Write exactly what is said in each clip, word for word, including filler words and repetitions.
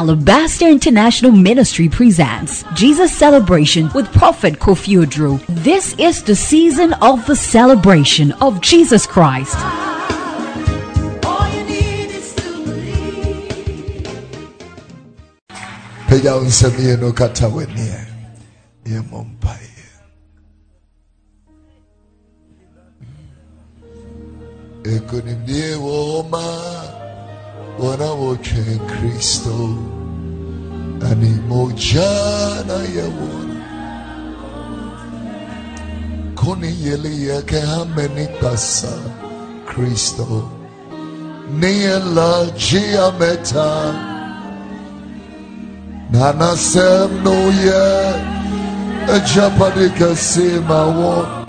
Alabaster International Ministry presents Jesus Celebration with Prophet Kofi Oduro. This is the season of the celebration of Jesus Christ. Ekonimdie woma wana woche Kristo ani mojana ya wona koni yele yake hameni pasa Kristo niyela jia meta nana sem no ye ajapadika sema wona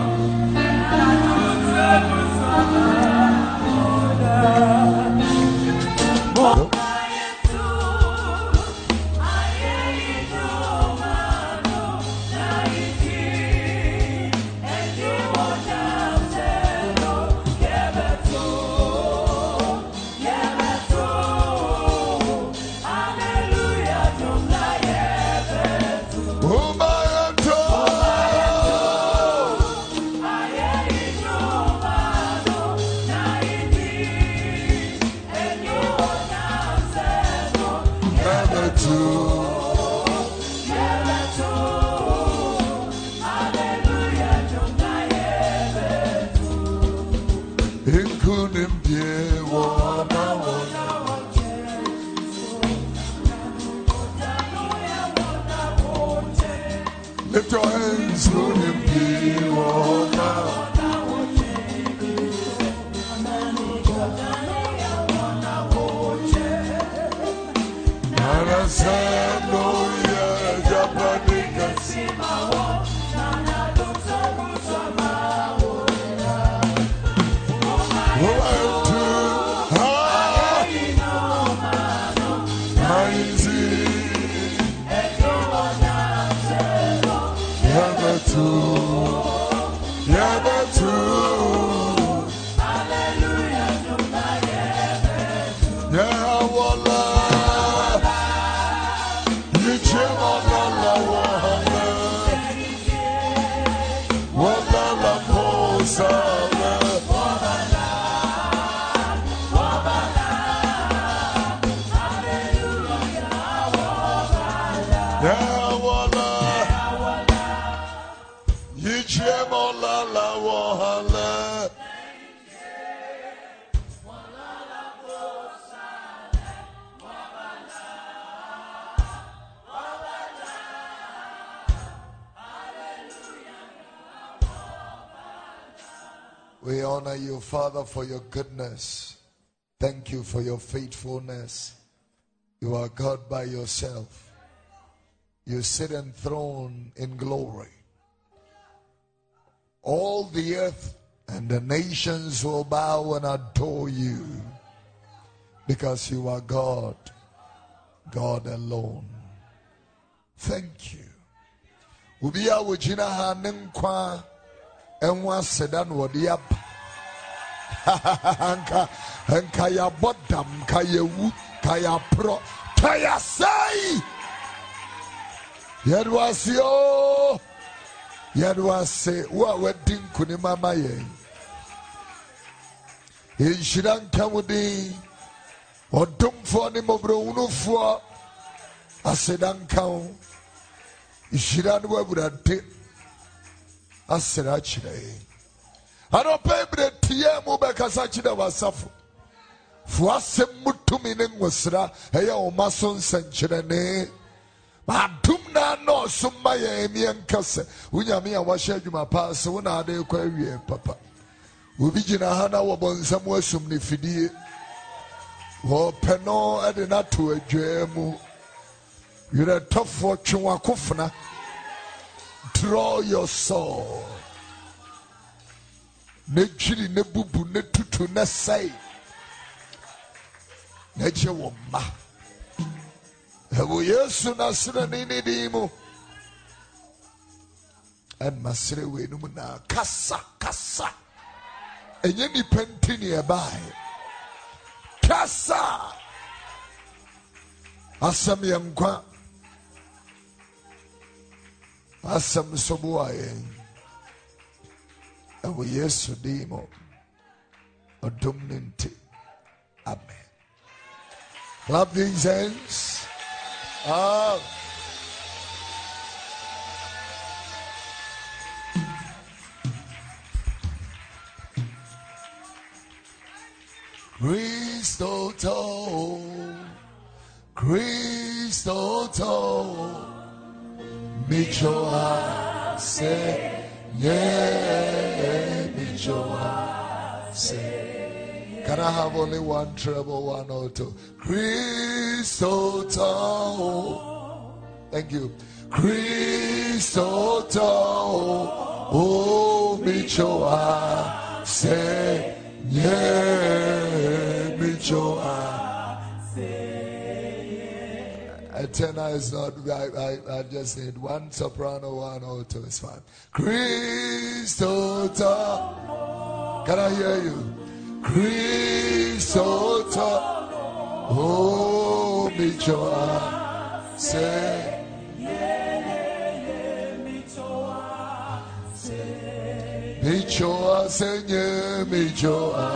Lift your hands to him, We honor you, Father, for your goodness. Thank you for your faithfulness. You are God by yourself. You sit enthroned in glory. All the earth and the nations will bow and adore you because you are God, God alone. Thank you. Ubia wujina hanenkwa enwa sedan wodiap anka anka ya bodam kaya wu kaya pro kaya sai yadwasio yadwase wa wedding kuni mama ye inshiran kamudi odomfo ni mobro unufo asedan kan inshiran wa burade asera chire aropebre tie mu bekasa chire wasafo fuase mutumi ne ngosra eya o maso nsanchire ne adum na no so maye emienkase unyame ya wahye adwuma paase wona ade kwa wie papa obi gina ha na wo bonsam asum ne fidie wo peno ade na to adwamu yure tofo twenwa kofuna. Draw your soul. Nejiri nebubu netutu nesai. Neje woma. Ewo Yesu nasira nini dimu. En masire we numu na kasa kasa. Enye ni pentini ebae. Kasa. Asam yankwa. Asam sobuaye. And we yes to demo. Amen. Clap these hands. Ah. Crystal toe, crystal toe, Michoa say, yeah, Michoa say. Can I have only one treble, one or two? Crystal toe. Thank you. Crystal toe, oh, Michoa say. Yeah, Michoa. A tenor is not. I, I, I just need one soprano, one alto. It's fine. Crystal. Can I hear you? Crystal. Oh, Michoa. Say. Michoa, Senye, Michoa.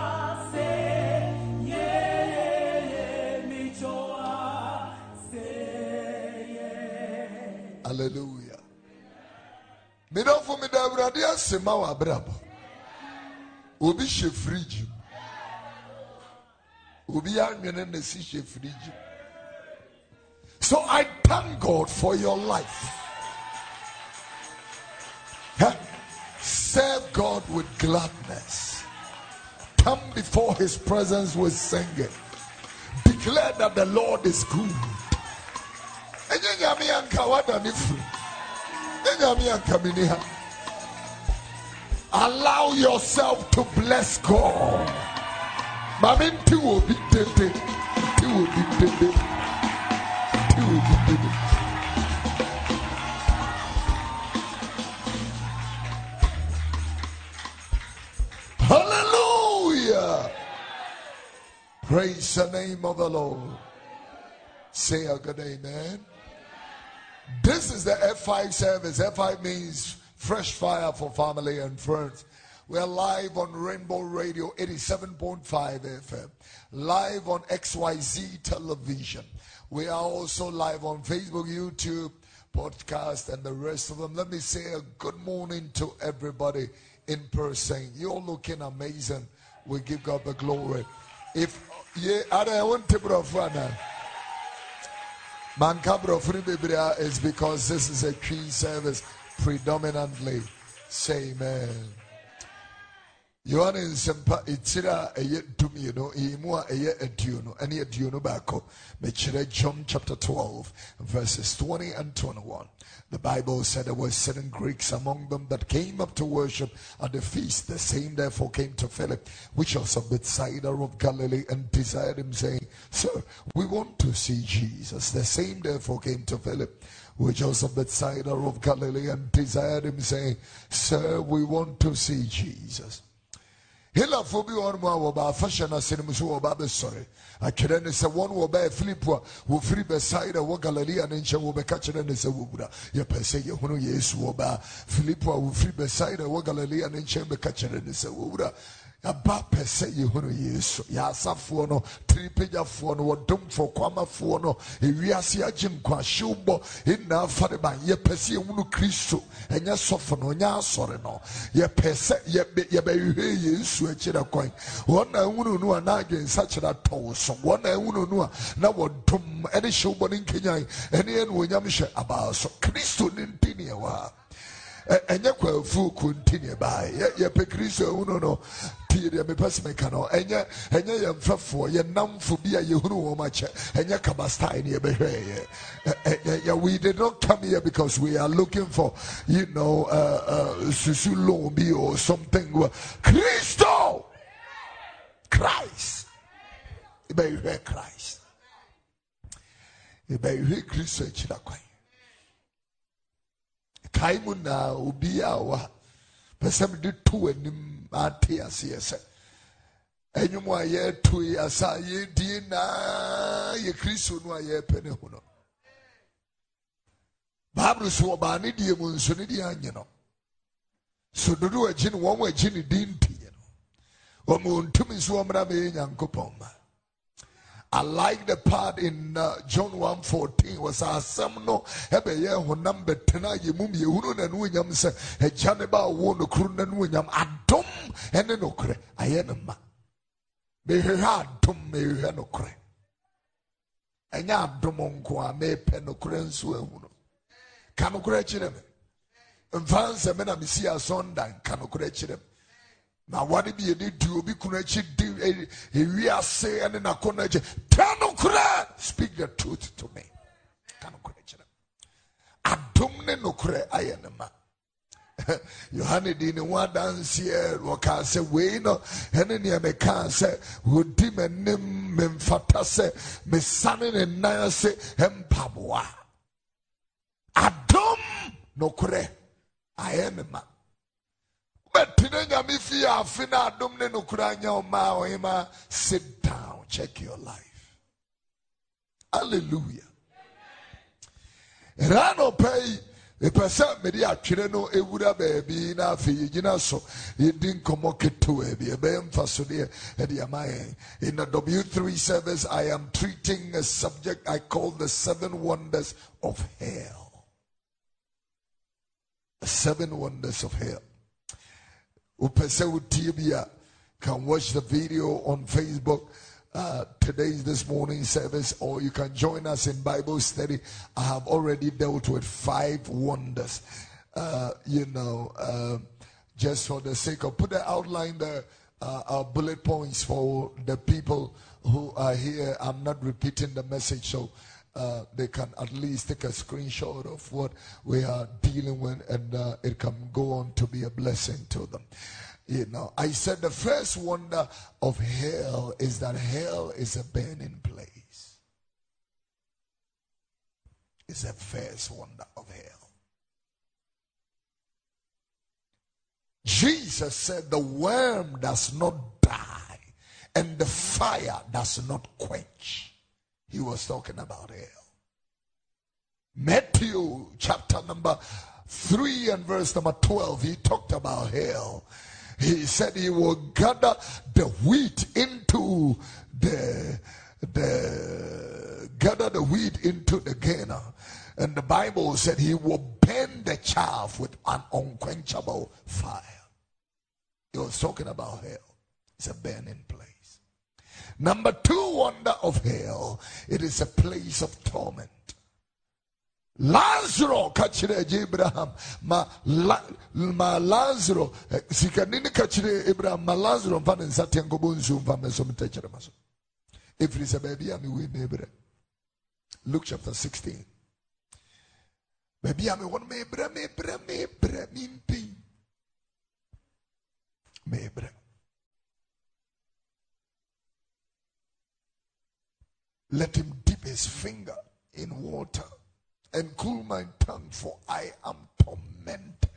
Hallelujah. Me don't for me da bradia sema wa brabo. Obi she fridge. Obi anwene na si she fridge. So I thank God for your life. Huh? Serve God with gladness. Come before his presence with singing. Declare that the Lord is good. Allow yourself to bless God. Hallelujah. Praise the name of the Lord. Say a good amen. This is the F five service. F five means fresh fire for family and friends. We're live on Rainbow Radio eighty-seven point five F M. Live on X Y Z television. We are also live on Facebook, YouTube, podcast, and the rest of them. Let me say a good morning to everybody in person. You're looking amazing. We give God the glory. If yeah, I don't want to brofana. Mankabro free biblia is because this is a tree service predominantly. Say amen. You are in Sempa Itira a yet to me, you know, Imua a yet a tuno, any a tuno backo. Mechire John chapter twelve, verses twenty and twenty-one. The Bible said there were certain Greeks among them that came up to worship at the feast. The same therefore came to Philip, which was of Bethsaida of Galilee, and desired him, saying, Sir, we want to see Jesus. The same therefore came to Philip, which was of Bethsaida of Galilee, and desired him, saying, Sir, we want to see Jesus. Hila fobi one more about fashion as in Musu about the story. I can say one will buy Philip who free beside a Galilee and in will be catching and say Wuda. Ye per se you know yes will buy Philip who free beside a Galilee and in chamber catching and say Wuda. About per se you know yes ya safuano three page for no dum for kwama for no if we are see a jim kwa shubo in now for the ban ye per se unu Christo and ya soften on ya sorry no ye per se ye be ye be yes a chida coin one I wouldn't know an again such a toss one I wouldn't know now what dum any shubo in Kenya any and when yamisha about so Christo in Tinia. And you will full continue by ye pe Christo uno no period me person cano and ya and ya for ye num for be a you know much and ya cabasta in your behavior. We did not come here because we are looking for you know uh uh Susu Lombi or something. Christo Christ. Ibe Christ. Ibe Christo chidakwa. Kaimuna ubiawa pesem de two enim ate ase enyumu aye tui asa ye di na ye Kristo no aye pene ho no. Bible so ba ne die mu nso ne die anye no. So dodo agyi no won agyi ne din tie no. Omo ntumi so omra me Nyankopon ma. I like the part in uh, John one fourteen was asem no ebe ye honam betena ye mum ye hunu na no nyam se agya ne ba wo no kru na no nyam adom ene no kre aye ne ma. Me hwa adom me hwa no kre. Enya adom nko a me pe no kre nso ehunu. Ka no kre kire me. Mfanse me na me si asondan ka no kre kire me. Na wadi bi edi du obi kuna chi di ewi ase ene na kona je tano kure speak the truth to me kano kure chira adom ne no kure ayene ma Yohane di ne wa dansie wo ka se we no ene ne me ka se wodi menim memfata se me sane ne nan se empaboa adom no kure ayene ma. But sit down, check your life. Hallelujah. Rano pay a person media chireno ewura baby na fi jina so yedin komoke to e be emphasode e in the W three service I am treating a subject I call the seven wonders of hell. The seven wonders of hell. Can watch the video on Facebook. Uh, today's this morning service, or you can join us in Bible study. I have already dealt with five wonders. Uh, you know, uh, just for the sake of put the outline there, uh, our bullet points for the people who are here. I'm not repeating the message, so uh, they can at least take a screenshot of what we are dealing with, and uh, it can go on to be a blessing to them. You know, I said the first wonder of hell is that hell is a burning place. It's the first wonder of hell. Jesus said the worm does not die and the fire does not quench. He was talking about hell. Matthew chapter number three and verse number twelve, he talked about hell. He said he will gather the wheat into the, the gather the wheat into the garner. And the Bible said he will burn the chaff with an unquenchable fire. He was talking about hell. It's a burning place. Number two wonder of hell, it is a place of torment. Lazarus kachire Abraham ma la, ma Lazarus sikanini kachire Abraham ma Lazarus mfa nsate ngobo nsu mfa meso mtechere maso. If it is a baby ami we mebre. Luke chapter sixteen. Baby ami won mebre mebre mebre mimpi. Mebre. Let him dip his finger in water and cool my tongue, for I am tormented.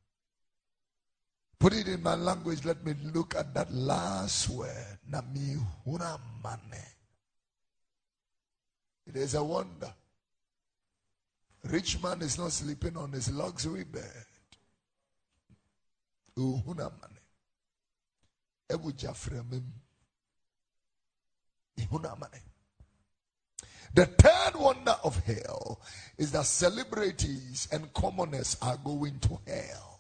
Put it in my language. Let me look at that last word. Nami hunamane. It is a wonder. Rich man is not sleeping on his luxury bed. Hunamane. Ebu jafremim. Hunamane. The third wonder of hell is that celebrities and commoners are going to hell.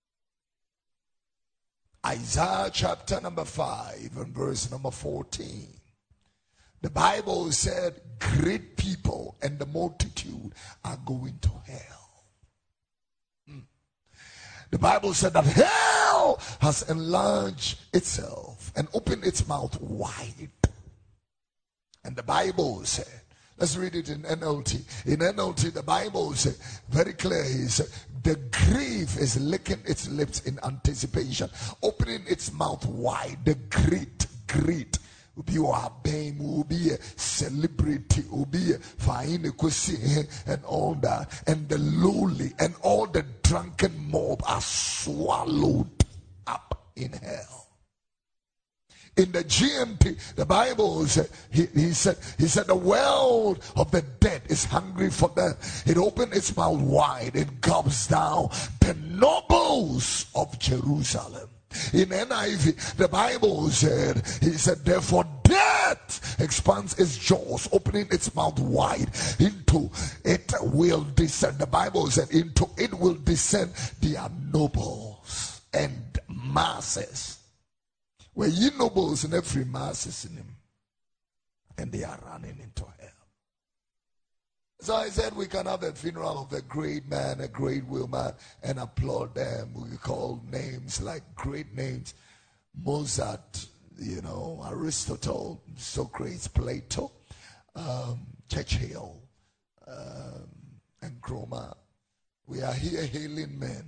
Isaiah chapter number five and verse number fourteen. The Bible said great people and the multitude are going to hell. Hmm. The Bible said that hell has enlarged itself and opened its mouth wide. And the Bible said, let's read it in N L T. In N L T, the Bible says very clear. He said, the grave is licking its lips in anticipation, opening its mouth wide. The great, great will be a bam, will be a celebrity, will be a fine, and all that. And the lowly and all the drunken mob are swallowed up in hell. In the G M T, the Bible said, he, he said, he said, the world of the dead is hungry for them. It opened its mouth wide. It gulps down the nobles of Jerusalem. In N I V, the Bible said, he said, therefore death expands its jaws, opening its mouth wide. Into it will descend. The Bible said, into it will descend their nobles and masses. Where ye nobles and every masses in him, and they are running into hell. So I said we can have a funeral of a great man, a great woman, and applaud them. We call names like great names. Mozart, you know, Aristotle, Socrates, Plato, um, Churchill, um, and Nkrumah. We are here hailing men.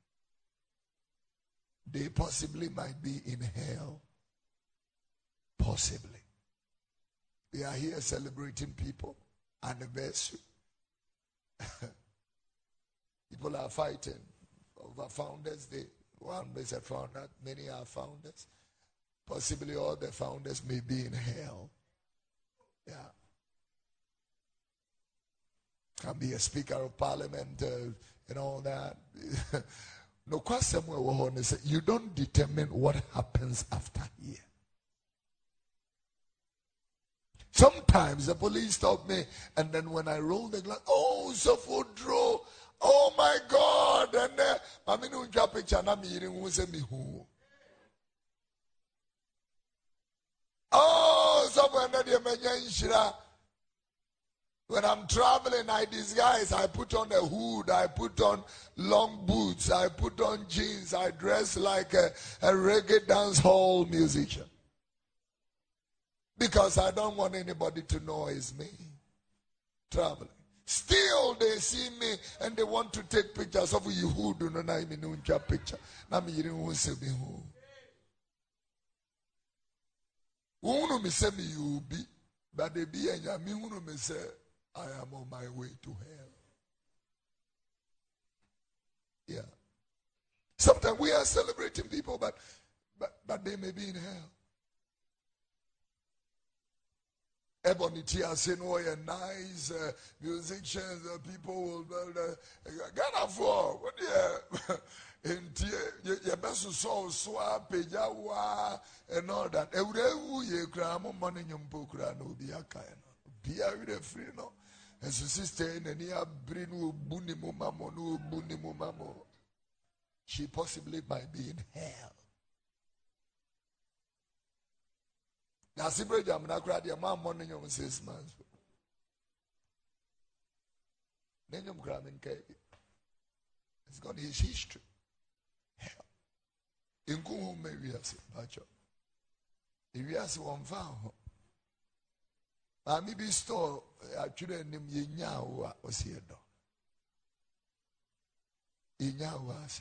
They possibly might be in hell. Possibly. We are here celebrating people. Anniversary. People are fighting over Founders Day. One is a founder, many are founders. Possibly all the founders may be in hell. Yeah. Can be a speaker of parliament uh, and all that. No question, you don't determine what happens after here. Sometimes the police stop me, and then when I roll the glass, oh, so for draw, oh my God, and then I mean, you drop picture, and I'm hearing who say me who. Oh, someone that you mentioned. When I'm traveling, I disguise. I put on a hood. I put on long boots. I put on jeans. I dress like a, a reggae dance hall musician. Because I don't want anybody to know it's me traveling. Still, they see me and they want to take pictures of you who do not even know your picture. Now me you say me who. Who know me say me you be, but they be and me who know me say I am on my way to hell. Yeah. Sometimes we are celebrating people, but but but they may be in hell. Ebony Tia saying, oh, you're nice uh, musicians, uh, people will build uh, Ghana for what yeah. And your best soul swap, pejawa, and all that. Every year, cramo money in Pokra no be a kind. Be a really free no. And so sister in the near Brinu Bunimu Mamo, no Bunimu Mamo. She possibly might be in hell. Now, Sibra Jamna cried your mom morning on six months. Nanyum Gramin Cave. It's got his history. Hell. In Kumu, maybe as a patch up. If you ask one found, I may be store, I shouldn't name Yawa was here. Yawa was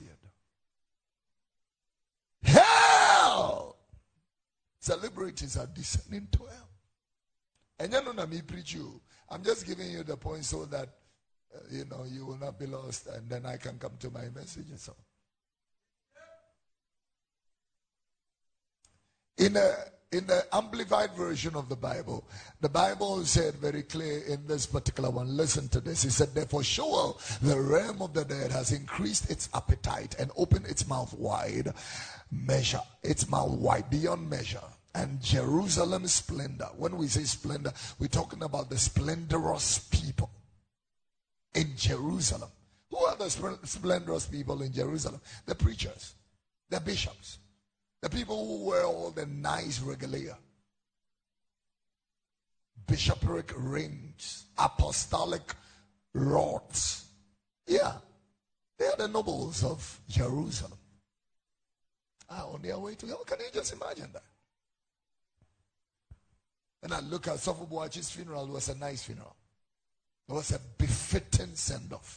here. Hell! Celebrities are descending to hell. And you know, not me preach you. I'm just giving you the point so that, uh, you know, you will not be lost and then I can come to my message and so. In a In the amplified version of the Bible, the Bible said very clear in this particular one, listen to this. He said, therefore, Sheol, the realm of the dead, has increased its appetite and opened its mouth wide, measure, its mouth wide, beyond measure. And Jerusalem's splendor. When we say splendor, we're talking about the splendorous people in Jerusalem. Who are the splendorous people in Jerusalem? The preachers, the bishops. The people who wear all the nice regalia, bishopric rings, apostolic rods. Yeah, they are the nobles of Jerusalem. Ah, on their way to hell. Can you just imagine that? And I look at Sopho Boachi's funeral. It was a nice funeral. It was a befitting send-off.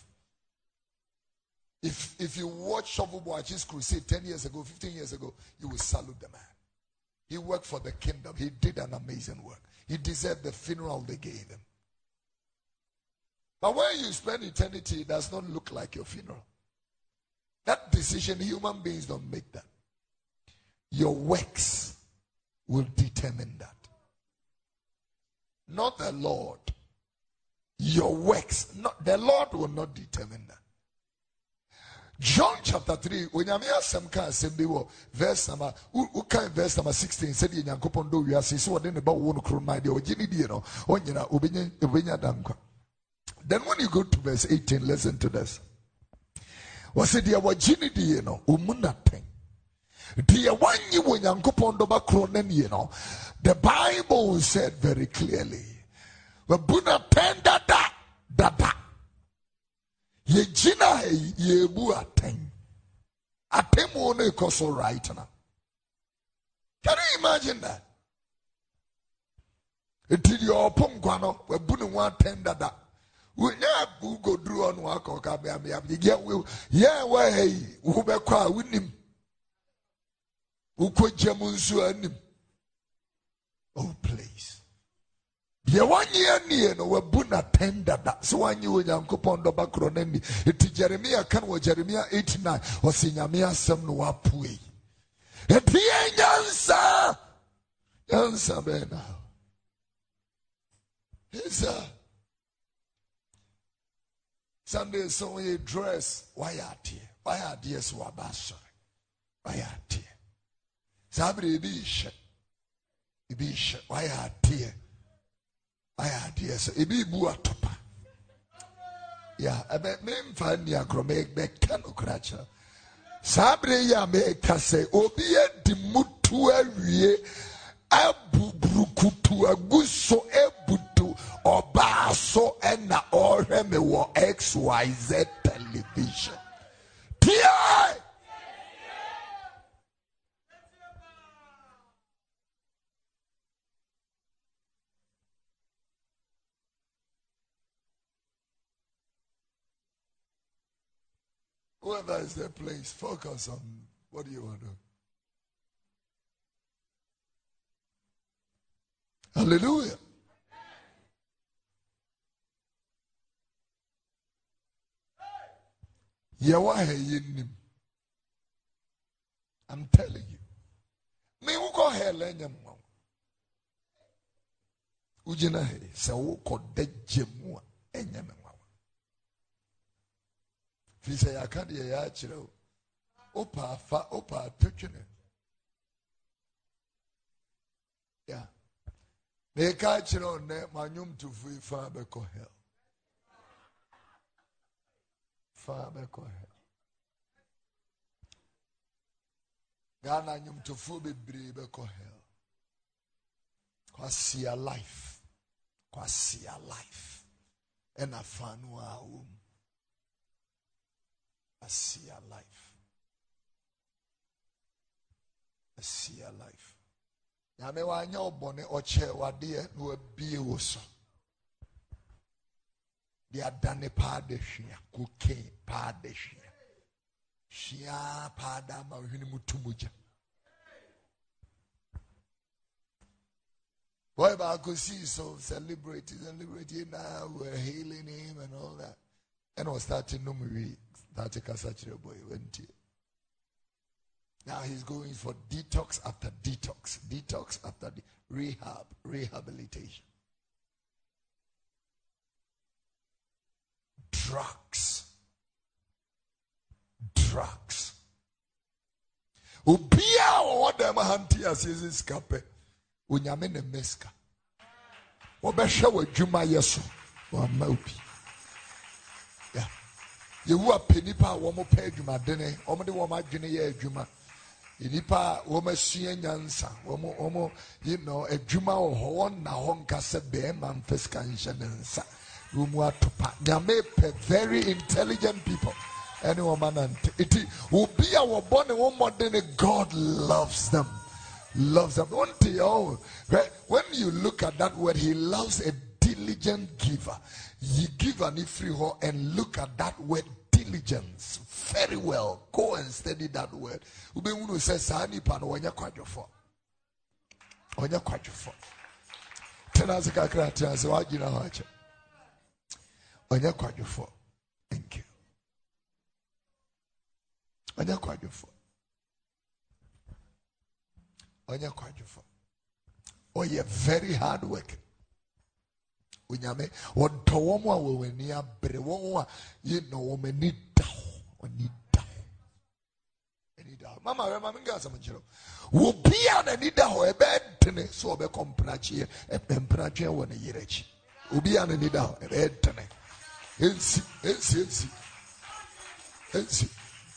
If if you watch Sopho Boachi's crusade ten years ago, fifteen years ago, you will salute the man. He worked for the kingdom. He did an amazing work. He deserved the funeral they gave him. But when you spend eternity, it does not look like your funeral. That decision, human beings don't make that. Your works will determine that. Not the Lord. Your works. Not, the Lord will not determine that. John chapter three, when you hear some kind of verse number, who kind verse number sixteen said in Yankopondo, you are saying, so then about one crown, my dear, Jimmy Dino, on your Ubenya Danka. Then when you go to verse eighteen, listen to this. Was it dear what Jimmy Dino, Umuna thing? Dear one you when Yankopondo Bacronen, you know, the Bible said very clearly, Wabuna tenda da da da. Ye jina ye bu aten. Aten won't cost all right now. Can you imagine that? Did your pum guano, we bunny one tender that. We never go through on work or cabiam. Yeah, will, yeah, why, hey, who be qua with him? Who could Jamunsu and him? Oh, please. The one year near no wabuna tender that so one you and Uncle Pondo Bacronemi. It is Jeremiah can was Jeremiah eighty nine or Sinyamia Sam no apui. Et the answer answer bena. Yes, sir. Sunday so you dress why are here? Why are dear swabasha? Why are here? Sabri be shit. Be shit. Why are here? I had yes, a be buatopa. Yeah, I bet me find ya gromeg back cano cratcher. Sabre ya make say, Obia dimutu a abu brukutu a guso ebutu or baso and na or me war X Y Z television. T I Whoever is there, please focus on what do you want to do. Hallelujah. I'm telling you. Me who go hell and your mom. Ujina he se wo ko de jemu and your mom. If you say, I can't hear you, Opa, fa, Opa, touching it. Yeah. They catch it on there, my name to free far back hell. Far back hell. Ghana name to free be back hell. Kwasi a life. Kwasi a life. And a fan wow. I see a life. I see a life. Yame wa nya obone oche wade no abie wo so. They are done pa de hwea, cocaine pa de hwea. Hwea pa da ma hwene mutumuja. Boy ba go see so celebrate, celebrate now we're hailing him and all that. And was starting no movie. Now he's going for detox after detox, detox after de- rehab, rehabilitation. Drugs. Drugs. Ubia what them hanti as is cape. Unyame ne meska. Obesha wa juma yeso. Wa maupi. Yeah. You were penipa womo pay juma dene, omo de woma dwene ye adwuma. Inipa woma sua nyansa, womo omo you know adwuma wo ho na ho nkase be man fiska nsa. Rumu atopa. Nyame pe very intelligent people. Any woman and it will be our born and one more than God loves them. Loves them. One thing, oh, when you look at that word, he loves a diligent giver. You give an ifriho and look at that word diligence very well. Go and study that word. Ube unu says sani pano wanya kwajofo. Wanya kwajofo. Tena zikakra tena se wajina wache. Wanya kwajofo. Thank you. Wanya kwajofo. Wanya kwajofo. or you're very hard work. Unyame, what Tawama will when you are brewa, you know, woman need down, or need down. Need down. Mamma, Mamma, Gasamachero. Will be an Anida or a bed, tennis, so a comprachi, a temperature when a year. Will be an Anida, a bed, tennis. Elsie, Elsie, Elsie. Elsie.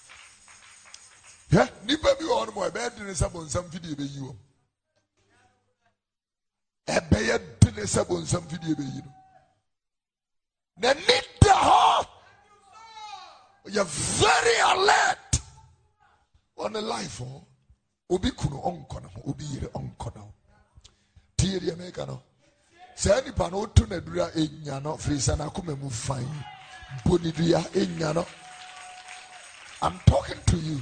Yeah, Nipper be on my bed in some video be you. A bed in some video be you. The need the heart. You're very alert on the life. Obi kuno onkono, obi yere onkono. Tieri Americano. Say any pano to Nedura Enyano, Frisana Kumemu fine. Bonidia Enyano. I'm talking to you.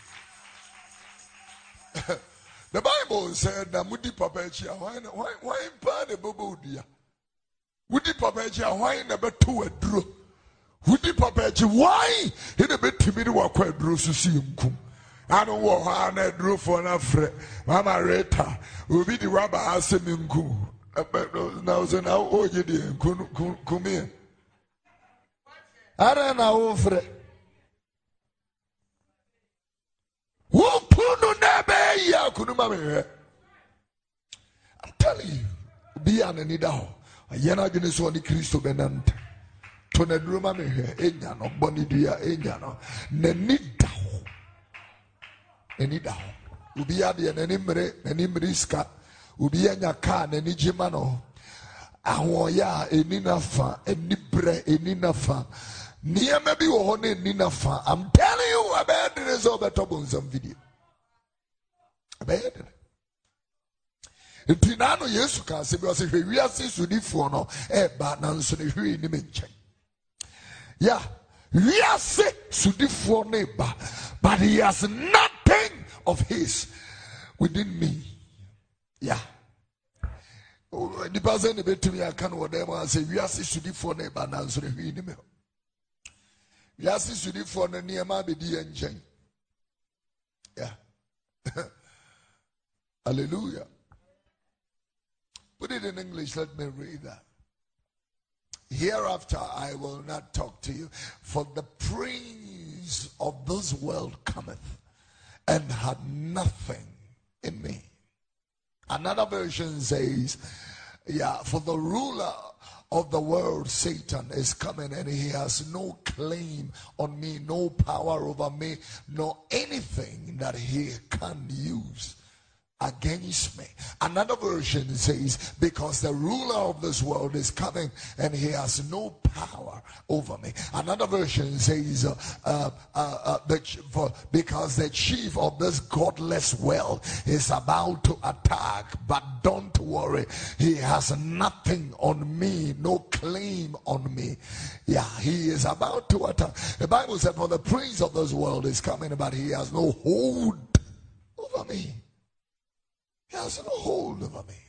The Bible said that Mudi Papachia, why, why, why, why, the Bobo dear? Woody Papachia, why never two a drew? Woody Papachi, why? He a bit timid walk where drew to see him come. I don't want how I drew for an afraid. Mama Reta will be the rabbi asking him come. Now, so now, oh, you did come here. I don't know, Fred. I'm telling you, be an anidao. A yana genis one Christo benant. Tonedruma me here, Enyano, Bonidia, Enyano, Nenidao. Enidao. Ubia the Nenimre, Nenimriska, Ubia Yaka, Nenijimano. Ahoya, Eninafa, Enibre, Eninafa. Near maybe one Ninafa. I'm telling you, I bet it is over top on some video. I bet it. In Pinano, yes, you can say, because we are six to for no, eh, but none so the free mention. Yeah, we are six to for neighbor, but he has nothing of his within me. Yeah. The person in to me, I can't whatever I say, we are six to for neighbor, none so the free neighbor. Yes, you should for the near my baby engine. Yeah. Hallelujah. Put it in English, let me read that. Hereafter I will not talk to you, for the prince of this world cometh and had nothing in me. Another version says, yeah, for the ruler of the world, Satan, is coming and he has no claim on me, no power over me, nor anything that he can use against me. Another version says, because the ruler of this world is coming and he has no power over me. Another version says, uh, uh, uh, uh, the, for, because the chief of this godless world is about to attack, but don't worry, he has nothing on me, no claim on me. Yeah, he is about to attack. The Bible said, for the prince of this world is coming, but he has no hold over me. He has no hold over me.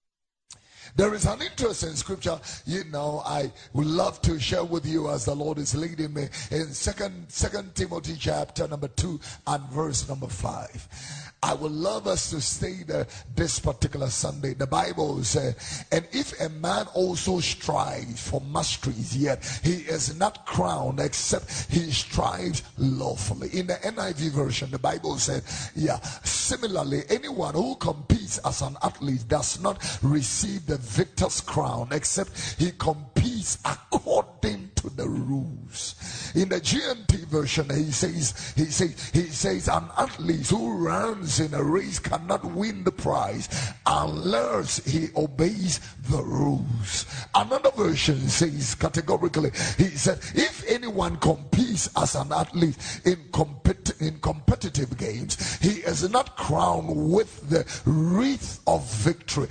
There is an interesting scripture, you know, I would love to share with you as the Lord is leading me in second, second Timothy chapter number two and verse number five. I would love us to stay there this particular Sunday. The Bible says, and if a man also strives for masteries, yet he is not crowned except he strives lawfully. In the N I V version, the Bible said, yeah, similarly, anyone who competes as an athlete does not receive the victor's crown except he competes according to the rules. In the G M T version, he says, he says, he says, an athlete who runs in a race cannot win the prize unless he obeys the rules. Another version says categorically, he said, if anyone competes as an athlete in compet- in competitive games, he is not crowned with the wreath of victory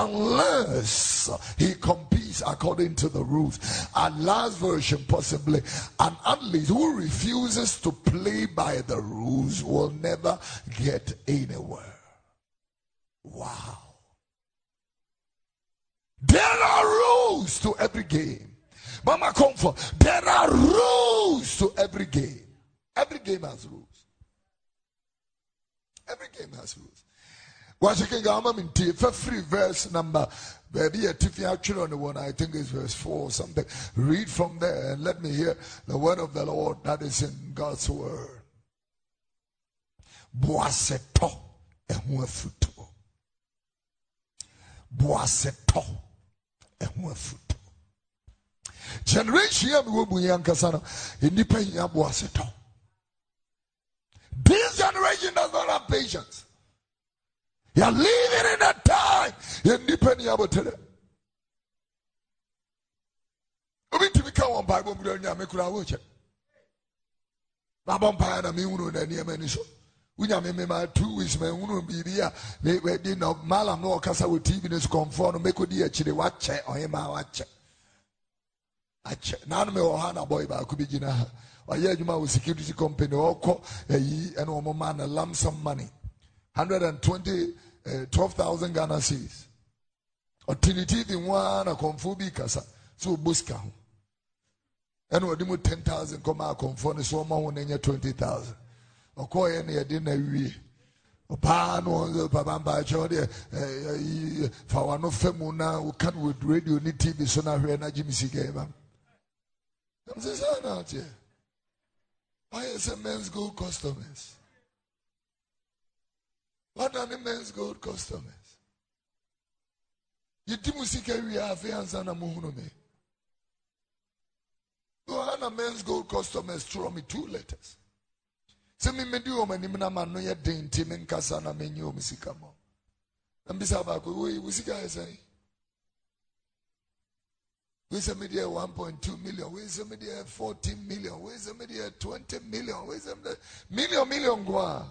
unless he competes according to the rules. And last version, possibly, an athlete who refuses to play by the rules will never get anywhere. Wow. There are rules to every game. Mama Comfort, there are rules to every game. Every game has rules. Every game has rules. Washington government for free verse number baby a tiffy on the one I think is verse four or something. Read from there and let me hear the word of the Lord that is in God's word. Boaseto ehun afuto. Boaseto ehun afuto. Generation ya mi wobu yankasa no enipa ya boaseto. This generation does not have patience. You are living in a time enipa ya botere. Obi timi ka won Bible mu nya me kura wo che. Ba bon pa na me hunu na niam ani so. Unya me me ma two weeks me hunu bibia we we di no malam no kasa we T V ne comfort no me ko di a chire wa che ohema wa che. Ache na no me ohana boy ba ku bi gina ha. Oye adwuma with security company oko eyi ene omo man na lump sum money. one hundred twenty uh, twelve thousand Ghana cedis. Utility in one a confubi kasa so buska ho. And we do ten thousand come out conform so ma ho nenya twenty thousand. Okoye na yede na wie. Opa no papa ba cho de fa wa no femu na we can with radio ni T V so na hwe na jimisi ge ba. I'm saying out here. Why is a men's gold customers? What are the men's gold customers? You dimusi we have answer na muhuno me. Johanna men's gold customers throw me two letters. Se me medi o mani na man no ye den ti me nkasa na menyi o musika mo. Na mbisa ba ko we musika esai. We say media one point two million, we say media fourteen million, we say media twenty million, we say million million go.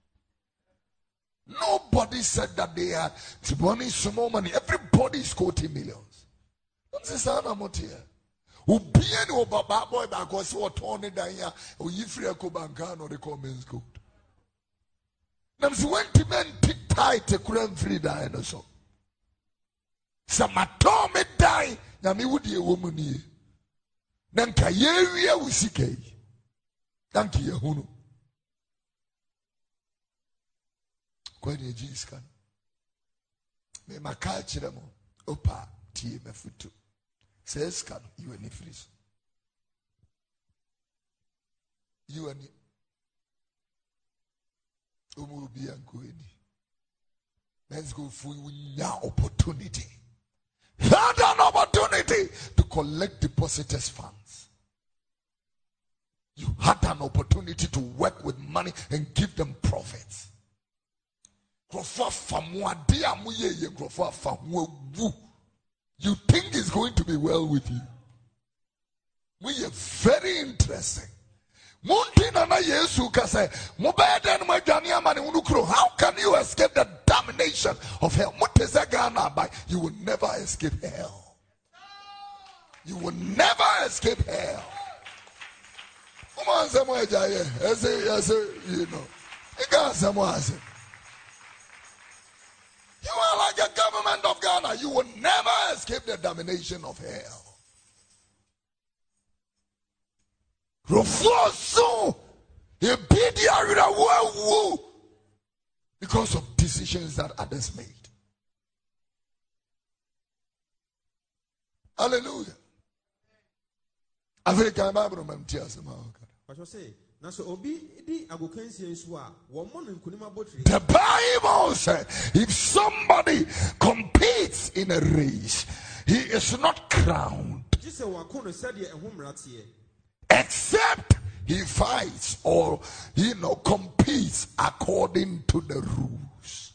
Nobody said that they had money, small money. Everybody is quoting millions. Don't say sana motia. Ubieni o baba boy ba ko se o turn down here o yifri ko banka no the comments code. Nam se went men tick tight to crème free die no so. Samato me die na me wudi e wo mu nie. Na nka ye wie usika yi. Thank you hunu. Kwani Jesus kan. Me makachi demo opa tie me futu. Says can you any freeze. You and Umu bi anko eni. Let's go for your opportunity. Had an opportunity to collect depositors' funds. You had an opportunity to work with money and give them profits. You think it's going to be well with you. We are very interesting. How can you escape the damnation of hell? You will never escape hell. You will never escape hell. You know. You are like a government of Ghana. You will never escape the domination of hell. Because of decisions that others made. Hallelujah. Africa Bible man tears him out. The Bible said if somebody competes in a race, he is not crowned except he fights or you know competes according to the rules.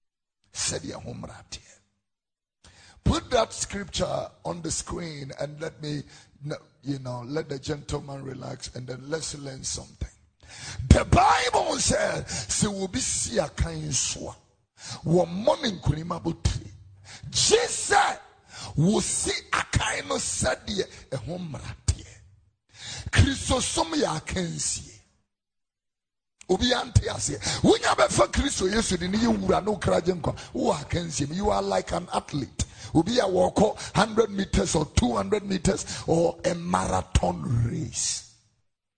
Put that scripture on the screen and let me you know let the gentleman relax and then let's learn something. The Bible says se will be see a kind swa one morning kunimabutri Jesus will see a kind of sadie a home ratie Christosom ya kensie obi ante ase wunya be fa Christo Yesu ni ye wura no kraje nkwa wo akensie you are like an athlete obi a walk one hundred meters or two hundred meters or a marathon race.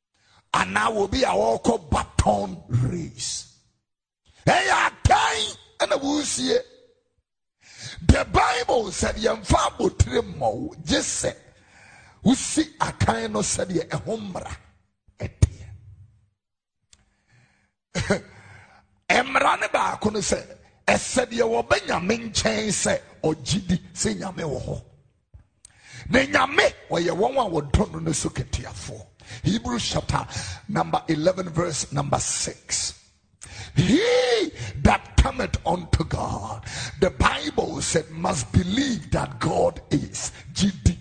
And now will be a walk baton race. Hey, I and a wusie. The Bible said, Yamfa Butrimo, just say, we see a kind of said, a hombra. Emrane ba kono se esede wo Benjamin chen se ogidi se nyame wo ho ne nyame wo ye won wa wo dono no so ketiafo. Hebrews chapter number eleven verse number six. He that cometh unto God, the Bible said, must believe that God is. Gidi.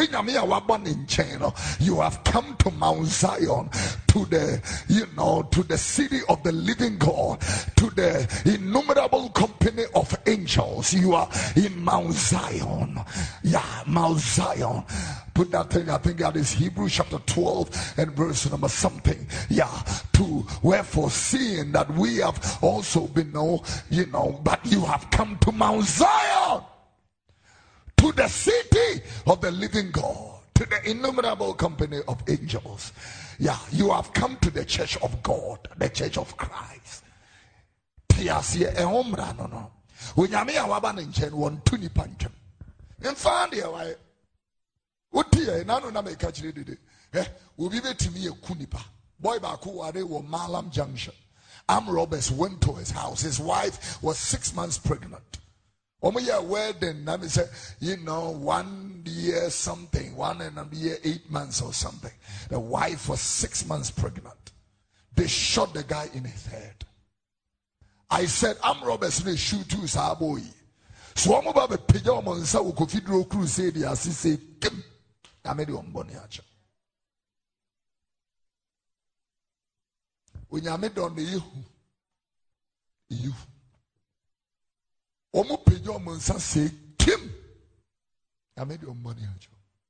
You have come to Mount Zion, to the, you know, to the city of the living God, to the innumerable company of angels. You are in Mount Zion. Yeah, Mount Zion. Put that thing, I think that is Hebrews chapter twelve and verse number something. Yeah, to wherefore seeing that we have also been, know, you know, but you have come to Mount Zion, to the city of the living God, to the innumerable company of angels. Yeah, you have come to the church of God, the church of Christ. Tiasie e homra no no. Onyame ya waba ne nchen won tuni pantwem. Mfa de why. Wotie na no na me ka kire dede. Eh, obi betimi ye kunipa. Boy ba ko ware wo Malam Junction. Am Roberts went to his house. His wife was six months pregnant. Omo ya wedding na me say, you know, one year something, one and a year eight months or something. The wife was six months pregnant. They shot the guy in his head. I said, I'm Roberts ne shoot to sa boy. So omo ba be pija omo nsa wo Kofidro crusade ya si say kim. I made you mboni acha. When you made on the you, you. Omo pejo omo nsa say kim. I made you mboni acha.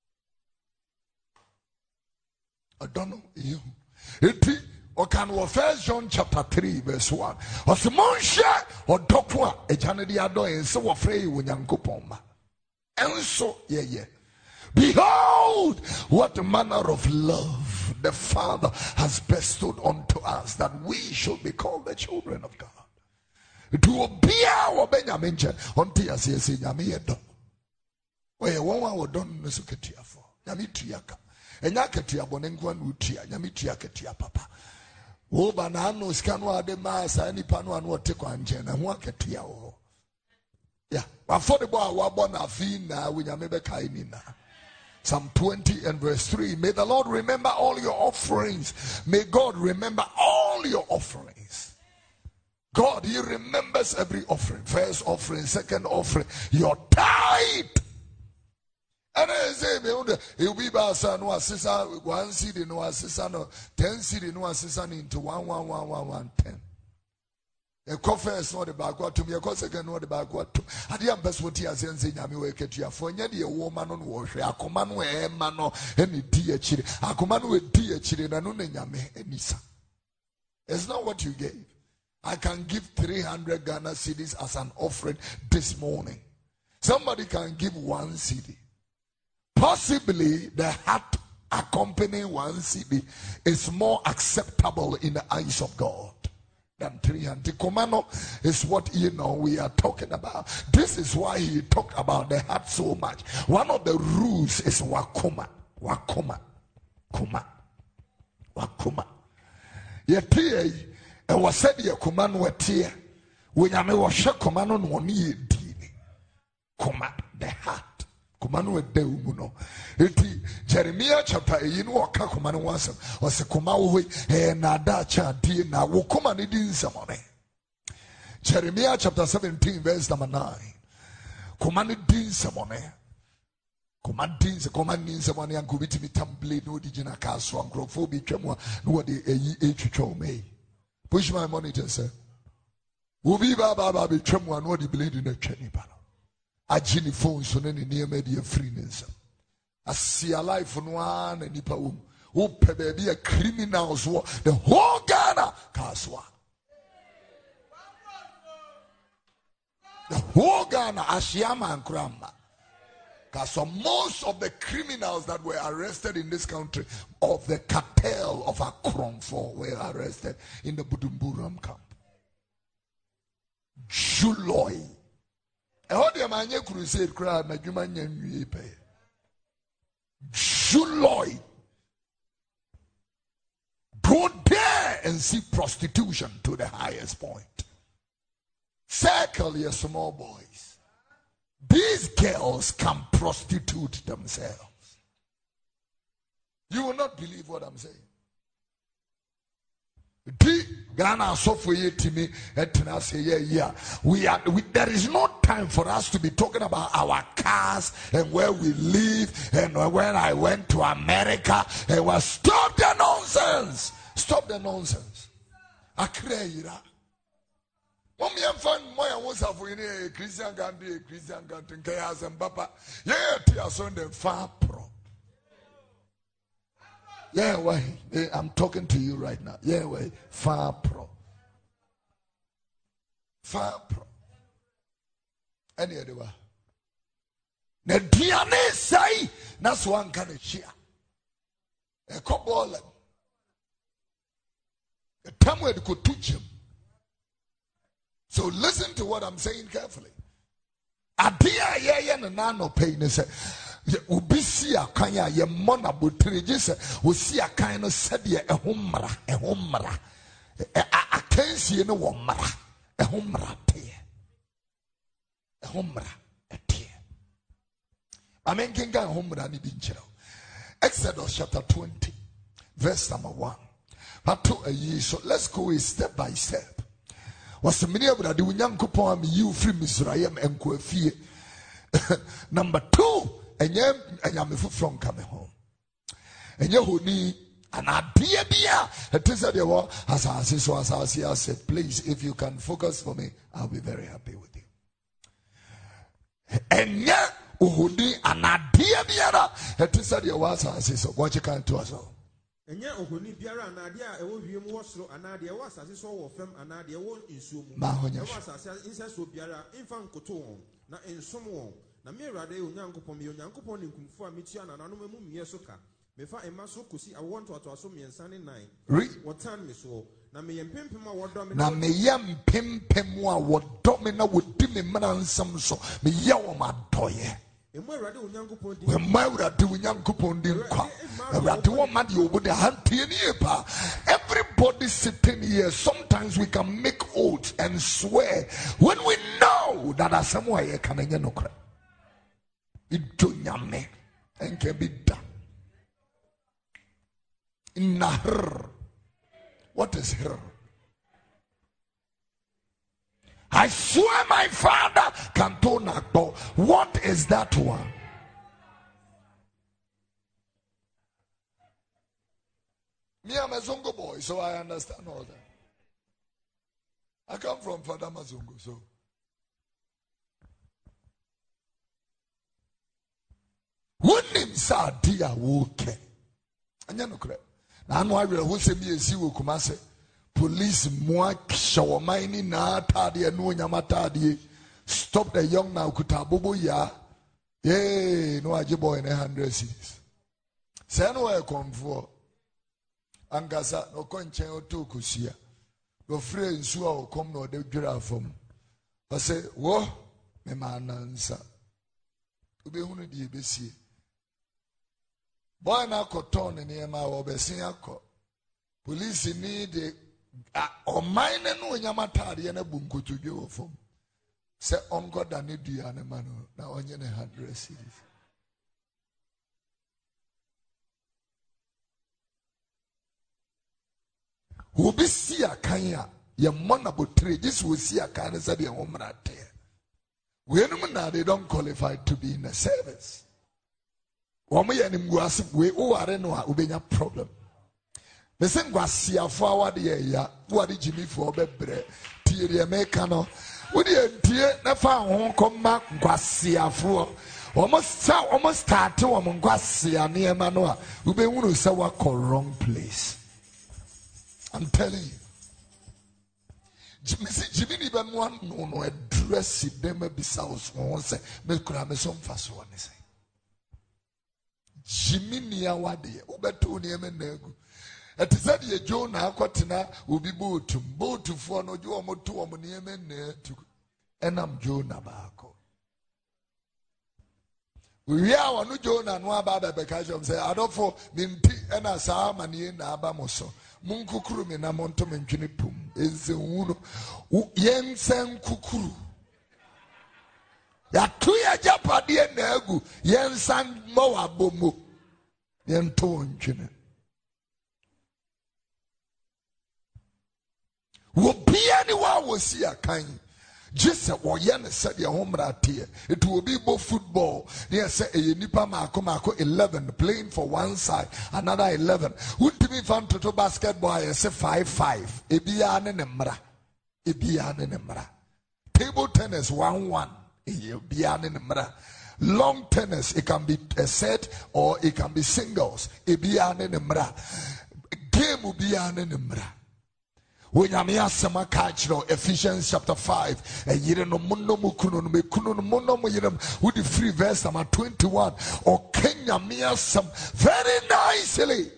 I don't know you. Eti o can wo First John chapter three verse one. O se monsha o dokwa e jane di ado en se wo frey wo Nyankopon ma. Enso ye ye. Behold, what manner of love the Father has bestowed unto us, that we should be called the children of God. To obey our Benjamin until as he said, Yami, where one would don't know Suketia for Yami Triaka, and Yakatia Bonenguan Utia, Yami Triakatia Papa. Oh, Banano, Scanwa de Masa, any Panuan, what take one gen, and Wakatia. Yeah, but for the boy, Wabona Fina, we Yamebe Kainina. Psalm twenty and verse three. May the Lord remember all your offerings. May God remember all your offerings. God, He remembers every offering. First offering, second offering, your tithe. And I say, he'll be no assistant, one city, no assistant, ten city, no assistant into one, one, one, one, one, ten. A coffee is not the backward to me, a course again, not the backward to. I didn't best what he has said, Yami wake at you for any woman on warfare. I command where mano any dear chili. I command with dear chili and Yame and Nisa. It's not what you gave. I can give three hundred Ghana cedis as an offering this morning. Somebody can give one cedi. Possibly the heart accompanying one cedi is more acceptable in the eyes of God than three hundred. Komano is what, you know, we are talking about. This is why he talked about the heart so much. One of the rules is wakoma. Wakoma. Kuma. Wakoma. Yeti e wasedi ya kumano wetie. Wenyame washa kumano nwoni yedini. Kuma. The heart. Kumano wede umuno. Eti Jeremiah chapter eight no waka kumano wasem. Wase kuma uwe e nada cha di na wukuma ni di nsamone. Jeremiah chapter seventeen verse number nine. Kuma ni di nsamone. Kuma di nsamone. Kuma ni nsamone yanku biti mitamble no di jina kaso ankrofo bi twemwa no wade eyi echucho me. Push my monitor sir. Ubi ba ba ba bi twemwa no wade blade na twani ba. Ajini phone so ne ne media free nsa. Asia life no an nipa wo. Wo pe baby a criminals wo the whole Ghana kaswa. The whole Ghana Ashiama and Kramba. So most of the criminals that were arrested in this country of the cartel of Akronfo were arrested in the Budumburam camp. July. I heard the man crusade crowd, my human pay. July. Go there and see prostitution to the highest point. Circle your small boys. These girls can prostitute themselves. You will not believe what I'm saying. Ghana software to me and say yeah yeah we are we, there is no time for us to be talking about our cars and where we live and when I went to America and was stop the nonsense. Stop the nonsense. Akreira. Mom yam fan moya was have we Christian Gandhi Christian Gandhi Kayas and Papa. Yeah, tia son them far pro. Yeah, why? I'm talking to you right now. Yeah, why? Far pro. Far pro. Any other way? The D N A say that's one kind of share. A couple of the time where they could teach him. So listen to what I'm saying carefully. Adia yeah yeah na no pain say. Ubisi akanya ye mona botreje se osi akan no sede e homra e homra akansie no wo mra e homra te e homra te amen kinga homra ni bi nkyerɛ Exodus chapter twenty verse number one. But to a year, so let's go step by step. Was many of the Nyankopon am you free Mizraim and Kwafie. Number two, and yam and yam from coming home. And you who need an idea, it is that you were as I said, please, if you can focus for me, I'll be very happy with you. And yeah, who need an idea, it is that you were as I said, what you can do us all. And yet, Ohuni Biara and Nadia, I will be more slow, and Nadia was as I saw of them, and Nadia won't in Sumu. Mahonia was as I said, so Biara, infant Coton, not in Sumo. Namira de Unyanko Pomi, Unyanko Pony, Kumfa, Michian, and Anumum Yesoka. Mefa a maso kusi, I want to assume me and Sunny nine. Read what time me so. Nami and Pimpima, what domino. Nami yam Pimpimwa, what domino would dim me man some so. Me yawama toye. When my doing young coupon didn't come, everybody sitting here, sometimes we can make oaths and swear when we know that as some way can no cry. It do yame and can be done. In her, what is her? I swear my father can turn a door. What is that one? Me, I'm a Zongo boy, so I understand all that. I come from Father Mazungu, so. Wouldn't sa dear woke? And you know, I know I will who say me a see who come say. Police moi shawamaini na tadi anu nyamatadi. Stop the young now kutabubu ya. Yay, no ajibo in a hundred cities. Say no I come for. Angasa no konchen otu kusia. No friend suwa o come no de gira from. I say, wo me manansa. Ube hunu di besi. Boy na koton ni ema obesi yako. Police need the o mine no nyamatade na bunkoto dwe wo fom se ongoda ne dua ne ma no na onye ne one hundred cities wo bi si akan a ye mona botre this wo si akan se de ho mrate we no na they don't qualify to be in the service wo mo ye ne mguase we wo are no a obenya problem. The same was see a forward ya, what did Jimmy for bebre, Tier Americano? Would you dear never home come back, Guasia for almost almost start to among Guasia near Manoa, who be one who say what call wrong place. I'm telling you. Jimmy even one no no address it, them be south one say, make Cramison fast one say. Jimmy near what day, Ubeto near Menego. It is that ye Jonah Quatina will be boat to boat to for no Jomo to Omonium and enam Jonah baako. We are one Jonah no aba be ka jom say adofo minti ena saa manie na aba mo so. Munkukuru me na monto mentwene pum. Ense wuno yensen kukuru. Ya tuya japade na agu yensan mo abomo. Yento ntwene. Wo bia ni wa wo si akan. Just say wo ye ne said your home rate. It will be both football. They say e nipa mako mako eleven playing for one side, another eleven. Ultimate fan to basketball I say five five. E bia ne nemra. E bia ne nemra. Table tennis one one. E bia ne nemra. Long tennis, it can be a set or it can be singles. E bia ne nemra. Game bia ne nemra. When Yamia Sama Kachro, Ephesians chapter five, and Yireno Mundo Mukuno, Mekuno Mundo Muyiram, with the free verse number twenty-one, or Kenya Mia Sam very nicely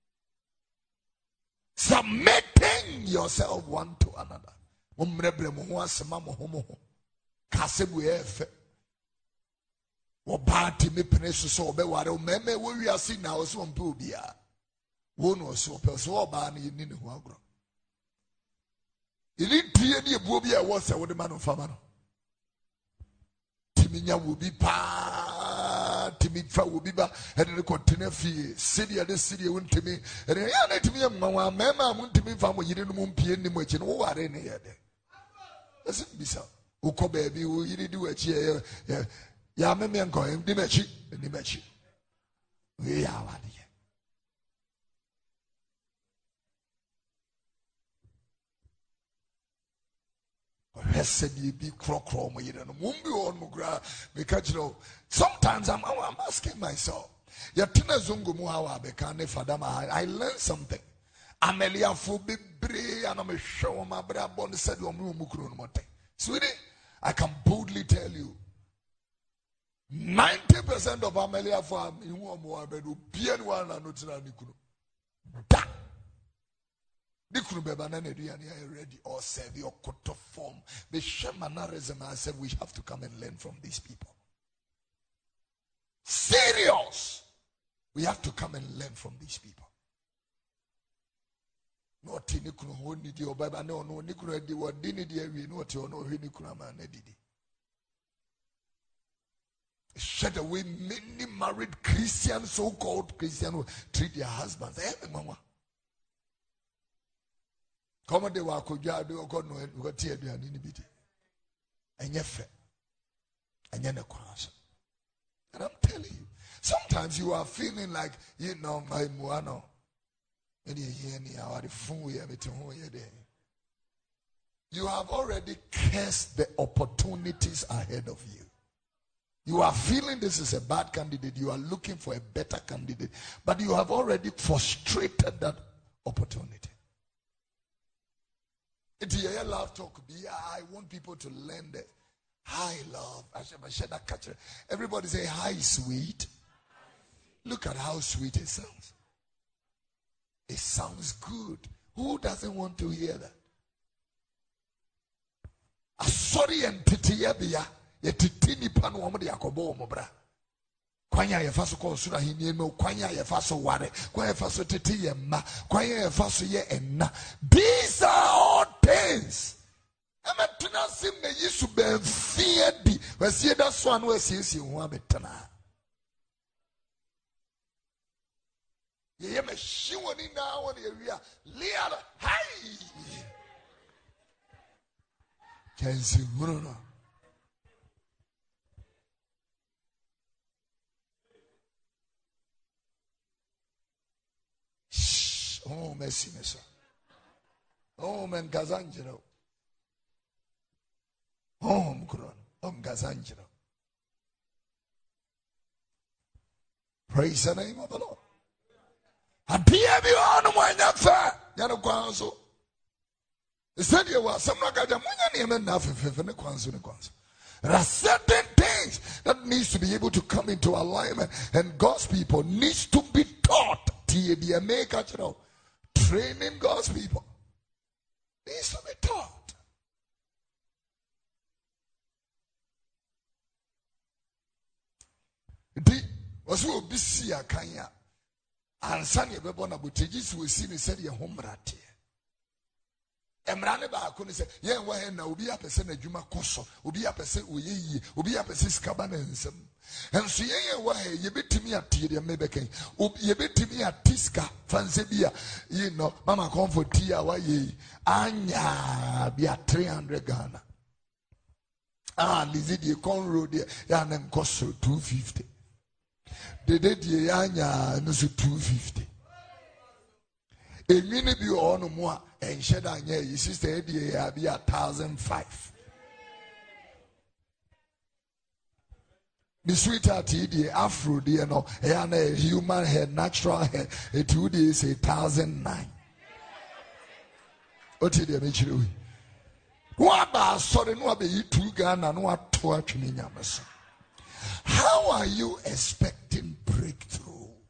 submitting yourself one to another. Umrebre Mua Sama Mohomo Kasebu Efe or Bati me Penesu so beware, Meme, where we are seeing now, so on Pubia. One or so, Perso Bani in Huagro. You need to be a booby. I was a man of Famano. Timinia will be pa, Timidfa will be back, and the container fee, city at the city went to me, and I let me a mamma, mamma, went to me from you didn't want P N much and who are any other. Does it be so? Who come baby, who you do a chair, ya, mammy and call him Dimachi, and Dimachi. We are one here. Sometimes I'm, I'm asking myself, I learned something. Amelia Fubibre and I'm a show my brother born said, Sweetie, I can boldly tell you ninety percent of Amelia farm in one more bed will be one and not ready or serve your koto form. The shamanism I said we have to come and learn from these people. Serious. We have to come and learn from these people. Not in Nikunu need your Bible. No, no, Nikunu di what didn't we know to know Nikuna man did. Shut away many married Christians, so-called Christians who treat their husbands. Hey, mama. Come de wa kodwa de ko no ko tie aduane ni biti enye fe enye ne kwaso. And I'm telling you, sometimes you are feeling like, you know, my muano any here ni awari fun we everything ho ye there. You have already cursed the opportunities ahead of you. You are feeling this is a bad candidate, you are looking for a better candidate, but you have already frustrated that opportunity. It's a love talk. I want people to learn that. Hi, love. Everybody say, hi, sweet. Look at how sweet it sounds. It sounds good. Who doesn't want to hear that? Sorry and titiyabia. Yetitini panu wamudi yakobo mobra. Kwanya ye faso ko sura hinie no kwanya ye faso ware kwanya ye faso tete ye ma kwanya ye faso ye enna. These are all things. Ama tuna sim me yisu be fie di wasie da so anu asiesie ho abetana. Ye ye me shiwoni na woni ye wi a liara hai. Kensi hurono. Oh, mercy, mercy. Oh, man, Gazangelo. Oh, Mkuron. Oh, Gazangelo. Praise the name of the Lord. And be everyone when you're fair. Yano Kwanzo. He said you were some Nagaja Munyan enough if in the Kwanzo. There are certain things that needs to be able to come into alignment, and God's people needs to be taught. Training God's people needs to be taught. Di was will be see a kanya and Sunny Bebona Butagis will see me said your home rat. Emrane ba akoni se ye wa he na obi apese na dwuma koso obi apese oyeyi obi apese skaba na nsem enso ye ye wa he ye betimi atie de mebeken ye betimi atiska fanse bia you know mama comfort tia wa ye anya bia three hundred Ghana ah lizidi con road ya na nkoso two fifty dede die anya no so two fifty Emini bi ono mo a enhye da anya yi sister e die ya bi one thousand five. The sweetheart e die afro die no e ya na human hair natural hair it would is a one thousand nine. Oti die me chire wi. Wa ba sorry no abeyi two Ghana no ato atwene nyameso. How are you expecting breakthrough?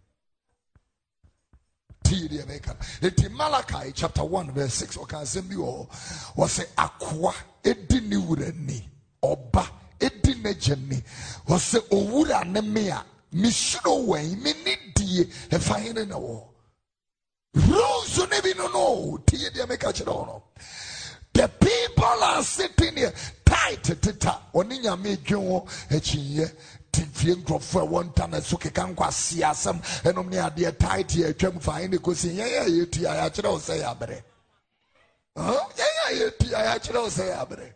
It's Malachi chapter one verse six. Okay, was say aqua edini wurani oba edine jeni was say owura nemea mishro way minidie efahine na wo rose nebi no no tie de make a the people are sitting here tight tita oninya me dwon echiye fie nkrofo won tana so keka nkwa siasam enom ne ade tight ye twam fa ne kosi yen ya yetu ya kire o say abre huh yen ya yetu ya kire o say abre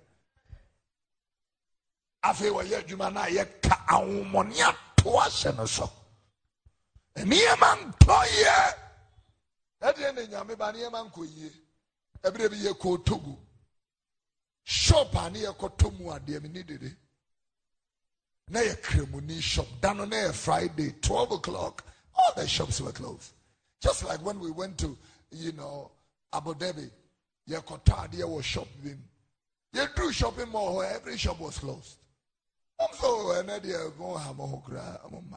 afi wo ye dwuma na ye ka awomone ato ahye no so eni man toye ade ne nyame ba ne man koyie ebre bi ye ko togu shop ani ye ko tomu ade mi ni dede na ye kremuni shop down on a Friday twelve o'clock all the shops were closed, just like when we went to you know Abu Dhabi ye kota there was shopping ye do shopping mall where every shop was closed. I'm so and they go hamo gra mama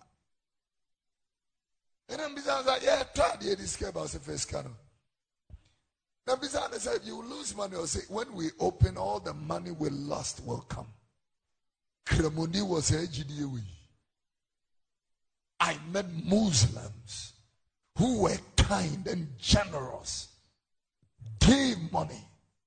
and then besides that yeah try the escape about the first canoe. Then besides they said you lose money or say when we open all the money we lost will come. Kremoni was a G D A. I met Muslims who were kind and generous, gave money,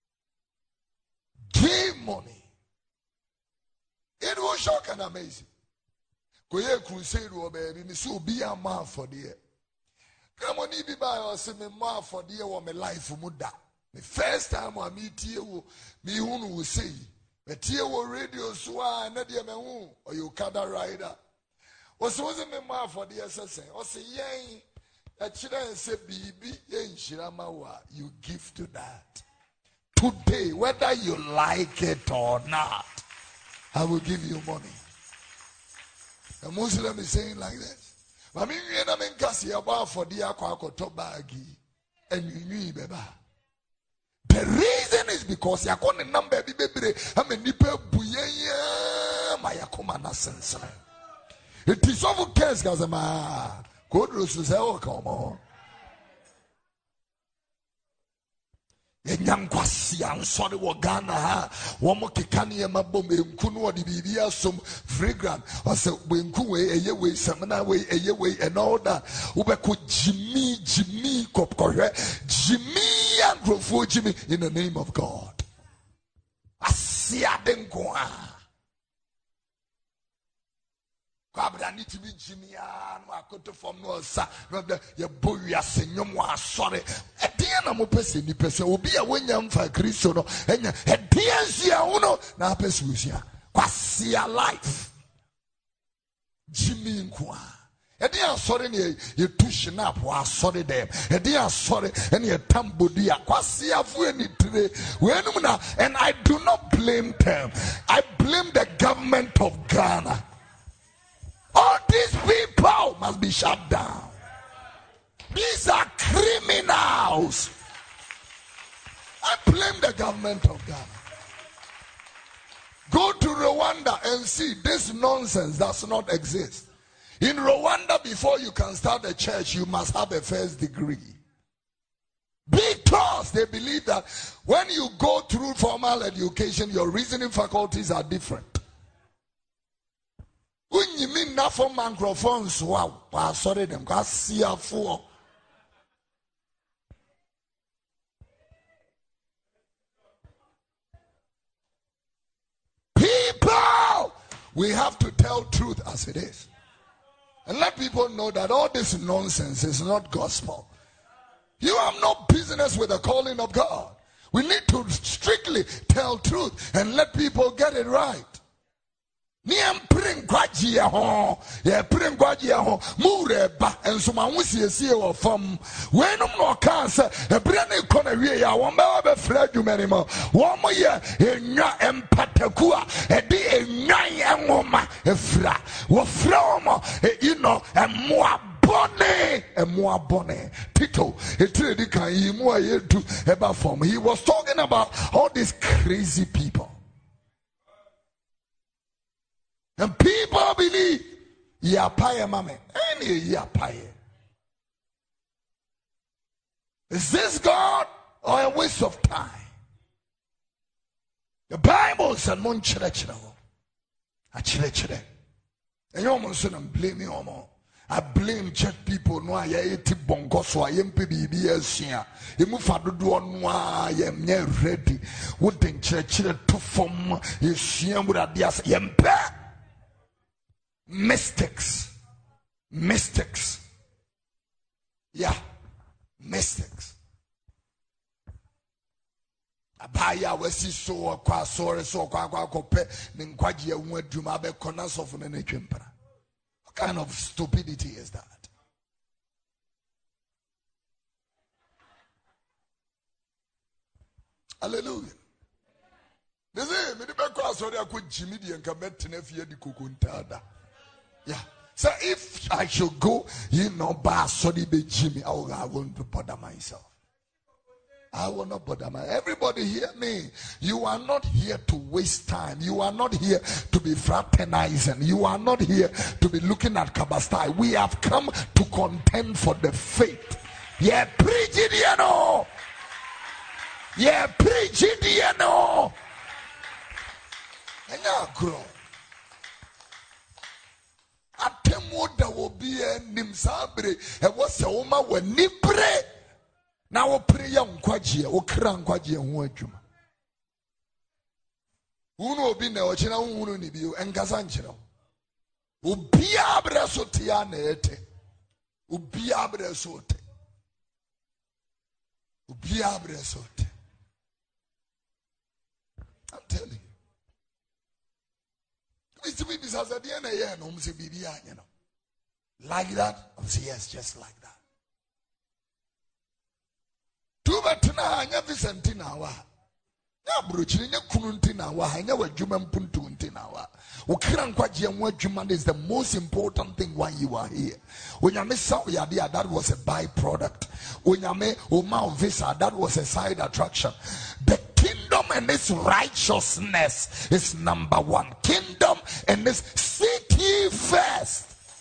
gave money. It was shocking and amazing. Go ye crusade or baby, me so be a man for dear. Kremoni be by or say me man for dear or my life muda. The first time I meet you, me who will say. But here were radio swa and Nadia Mehu or you Kada rider. Was wasn't me ma for the S S A. Or say, yay, that children say, baby, yen shiramawa, you give to that. Today, whether you like it or not, I will give you money. The Muslim is saying like this. I mean, you know, I'm kasi about for the aqua tobagi and you knew beba. The reason is because you are going to number be baby. I'm a nipper buya my akomana sense. It is over case Gazama. Good rules oh come on. Enyam kwasi ansori wo Ghana ha wo mo kekane e mabom enku no de bibia som fragrant o se enku we eye we semna we eye we and all that wo be ko jimi jimi kopkohwe jimi angrofo jimi in the name of God asia denko a kwabra ni tibi jimi a no akoto fom no sa no de ye bowi asenyom wa sore edien na mo pese ni pese obi a wonya mfa Kristo no enya edien sia uno na pese usia kwasia life jimi nko edien sore ne ye tush na po asore dem edien sore ene ye tambodi a kwasia fu eni tire we enum na and I do not blame them. I blame the government of Ghana. All these people must be shut down. These are criminals. I blame the government of Ghana. Go to Rwanda and see this nonsense does not exist. In Rwanda, before you can start a church, you must have a first degree. Because they believe that when you go through formal education, your reasoning faculties are different. When you mean not for microphones, wow, sorry, them got see a fool. People, we have to tell truth as it is. And let people know that all this nonsense is not gospel. You have no business with the calling of God. We need to strictly tell truth and let people get it right. Niam pring kwaji ho ye pring kwaji ho mure ba enso ma ho siesie wo fam wenum no kan se ebere ne kona wie ya won ba be fra dwumani mo wo mo ye enwa empataku a e de enwan enwoma efra wo fra mo you know emmoa bone emmoa bone Tito etredi kan yi mo ayedu eba fam. He was talking about all these crazy people. And people believe, ya paye mame, any ya paye. Is this God or a waste of time? The Bible said, "Mon chile chile, a chile chile." And you almost shouldn't blame me more. I blame church people. No, I ate bongo so I am P B B S here. You move for the door. No, I am near ready. Wouldn't chile chile to form? You see, I'm with a dias yempe. Mystics, mystics, yeah, mystics. Abaya wesi so kwa sore so kwa kwa kope ninkwaji ya ueduma be kona sofu nene chempera. What kind of stupidity is that? Hallelujah. This is me the back kwa sore akwa Jimmy di enka metene fiye di kukuntada. Yeah. So if I should go, you know, by sorry be Jimmy, I will, I won't bother myself. I will not bother myself. Everybody hear me. You are not here to waste time. You are not here to be fraternizing. You are not here to be looking at Kabastai. We have come to contend for the faith. Yeah, preach it, you know. Yeah, preach it, you know. And now grow. Atemu da will be a nimsabre. And what's a woman when nibre? Now, pray young quagia, or cran quagia, who are you? Uno be no china, uno nibu, and Gazanchino. Ubia brasotianete. Ubia brasote. Ubia brasote. I'm telling you. Like that? I say yes, just like that. Two batina, anya Vicentina wa. Ya bruchini nya kununtina wa, anya wa juman puntu untina wa. Ukiran kwa jiyamwa juman is the most important thing why you are here. Unyame sa uyadia, that was a byproduct. Unyame uma visa, that was a side attraction. The kingdom and its righteousness is number one. Kingdom and its seek ye first.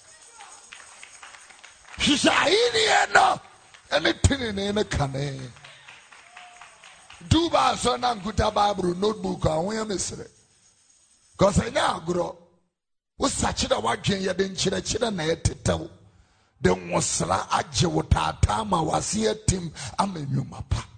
Shishahini anything in any cane. Do ba so na nkuta Bible notebook and we misre. Cause I now grow. We search the word ya den chira chira na etetew. Den wasra agye wotata ma wase atim amenyuma pa.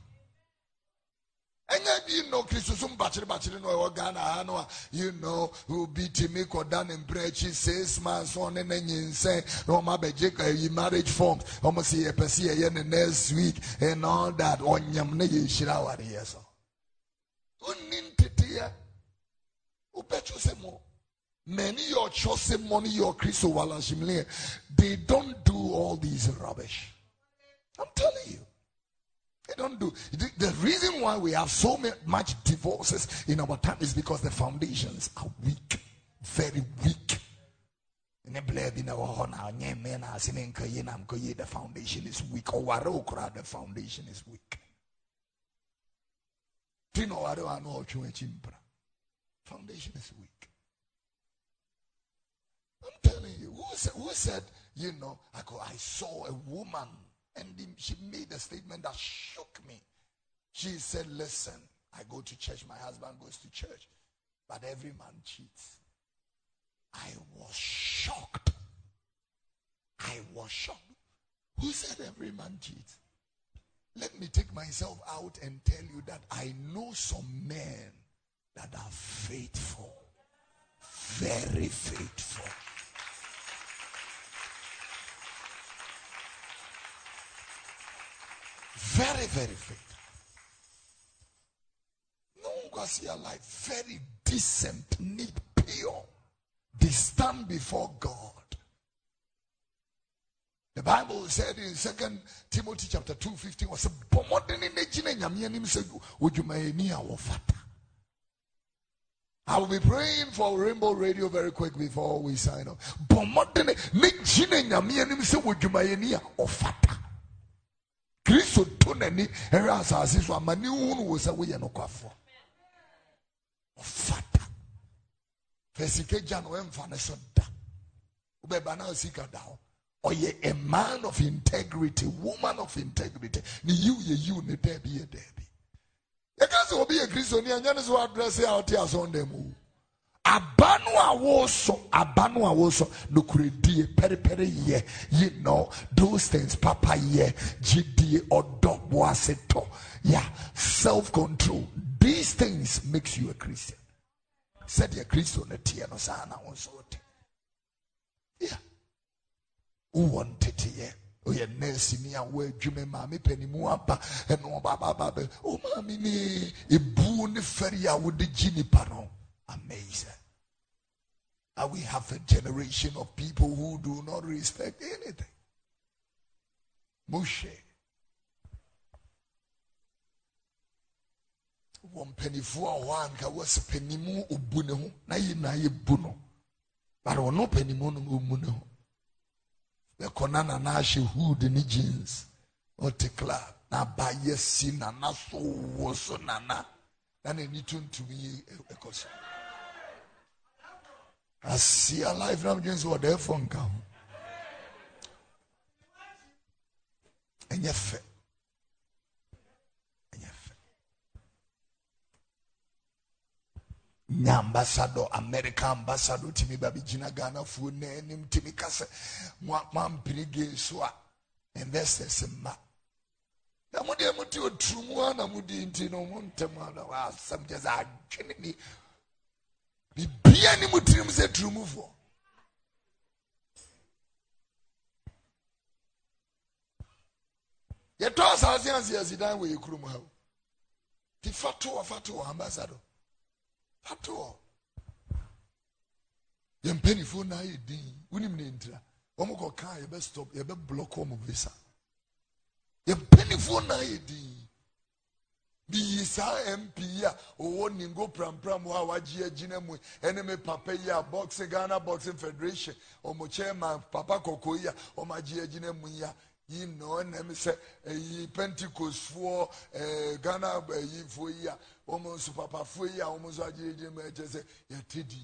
You know, Christusum bachiri bachiri no Ghana no, you know, who beat me ko down in brechi six months on and then say no ma bejeka marriage forms almost a pesi a next week and all that on yam ne shira wari yeso. Unintitia upecho semo. Many your chosen money your Christo wala shimle, they don't do all these rubbish. I'm telling you. They don't do. The reason why we have so much divorces in our time is because the foundations are weak, very weak. The foundation is weak. The foundation is weak. Foundation is weak. I'm telling you, who said, who said you know, I go, I saw a woman. And she made a statement that shook me. She said, listen, I go to church. My husband goes to church. But every man cheats. I was shocked. I was shocked. Who said every man cheats? Let me take myself out and tell you that I know some men that are faithful. Very faithful. Very, very faithful. No one see a life very decent, neat, pure. They stand before God. The Bible said in Second Timothy chapter two fifteen was I will be praying for Rainbow Radio very quick before we sign off. Kristo tonani era asase so amani hunu wo se wo ye no kwafo ofata fesike ja no emfa ne so da ubeba na osika da o ye a man of integrity, woman of integrity ni you ye you ne da bi ye da bi e ka se obi ye Kristo ni anya ne so address out here so ndem abanu awoso abanu awoso no kuredi peri peri ye you know those things papa ye gd odo boaseto yeah self control, these things makes you a Christian. Said a Christian a tie no sana wonso yeah who wanted ye o ye nurse ni awe dwume ma me panimu aba eno baba baba o ma mi ni ebu ni feri a wo de gini pano. Amazing. And we have a generation of people who do not respect anything. Moshe. One penny for one ka was penny mu ubunehu na ye na ye buno. But no penny mu umunehu. The konana na she hood ni jeans or the club na ba yes na na so was na na. And any tune to me a question. I see a life now against what their phone come. And you're fair. And you're fair. Ambassador, American ambassador, Timmy Baby Gina Ghana, food name, Timmy Kassa, one brigade, so investors in Ma. Namudi Amuti, a true one, Amudi, Intino, Montemana, some just are genuinely. Be any mutim said to move on. Yet, toss as young as you die with your crew. The fatu of fatu ambassador. Fatu. Yem penny for na ye din. Unim nintra. Omoko car, you best stop, you best block home visa. Yem penny for na ye din. Be sa M P ya o ningo pram pram wa waji agina mu enemy papa ya boxing Ghana Boxing Federation o mo chairman papa kokoya o maji agina mu ya you know na me say eh Pentecost for eh Ghana eh for ya o mo su papa for ya o mo so agina agina mu e say ya tedi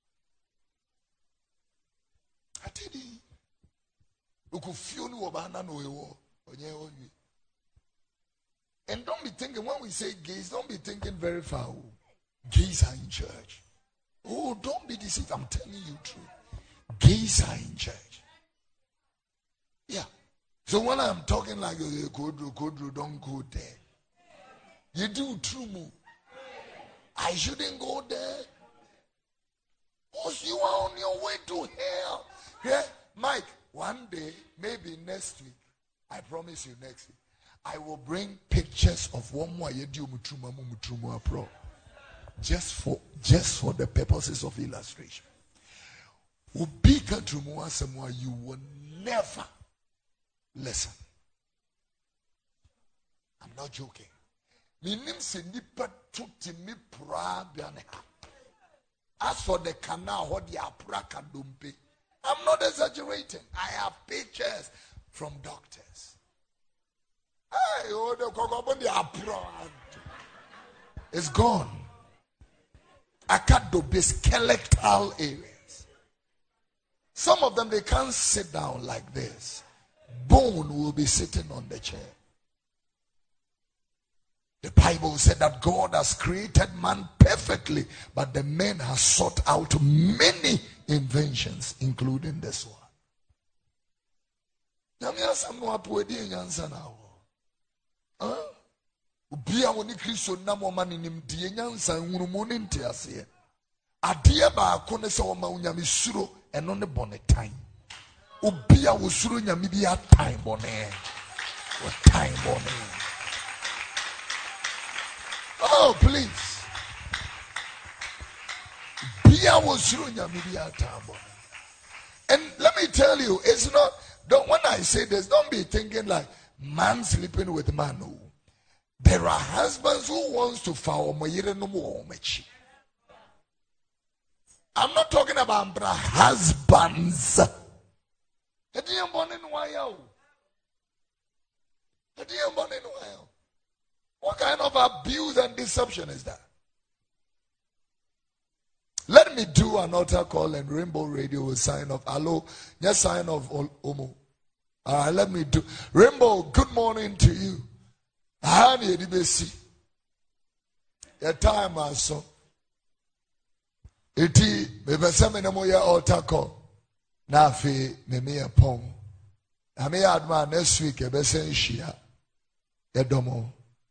atedi uku fionu wo ba na no ewo onye oyi. And don't be thinking, when we say gays, don't be thinking very far. Gays are in church. Oh, don't be deceived. I'm telling you the truth. Gays are in church. Yeah. So when I'm talking like a kodro, kodro, don't go there. You do true move. I shouldn't go there. Because you are on your way to hell. Yeah, Mike, one day, maybe next week, I promise you next week, I will bring pictures of one more pro just for just for the purposes of illustration. You will never listen. I'm not joking. As for the canal, I'm not exaggerating. I have pictures from doctors. Hey, oh, the it's gone. Akadobe skeletal areas. Some of them they can't sit down like this. Bone will be sitting on the chair. The Bible said that God has created man perfectly, but the man has sought out many inventions, including this one. Namia samwa puedi nyansa na wo. Huh? Ubia woni Kristo nam o mani nimdie nyansa nwunumu ne ntiase. Ade ba ko ne se wo ma unyame suro eno ne bonetan. Ubia wo suro nyame bi atan bone. Wo time bone. Oh, please. Bia wo suro nyame bi atan bone. And let me tell you, it's not, don't, when I say this, don't be thinking like man sleeping with man. No. There are husbands who wants to follow me. I'm not talking about husbands. What kind of abuse and deception is that? Let me do an altar call and Rainbow Radio will sign off. Hello, yes, sign off, Omo. All right, let me do. Rainbow, good morning to you. Honey, you see. Your time also. Iti, maybe some in a more altar call. Nafi, me a pong. I may add my next week, a besen shia. Edomo.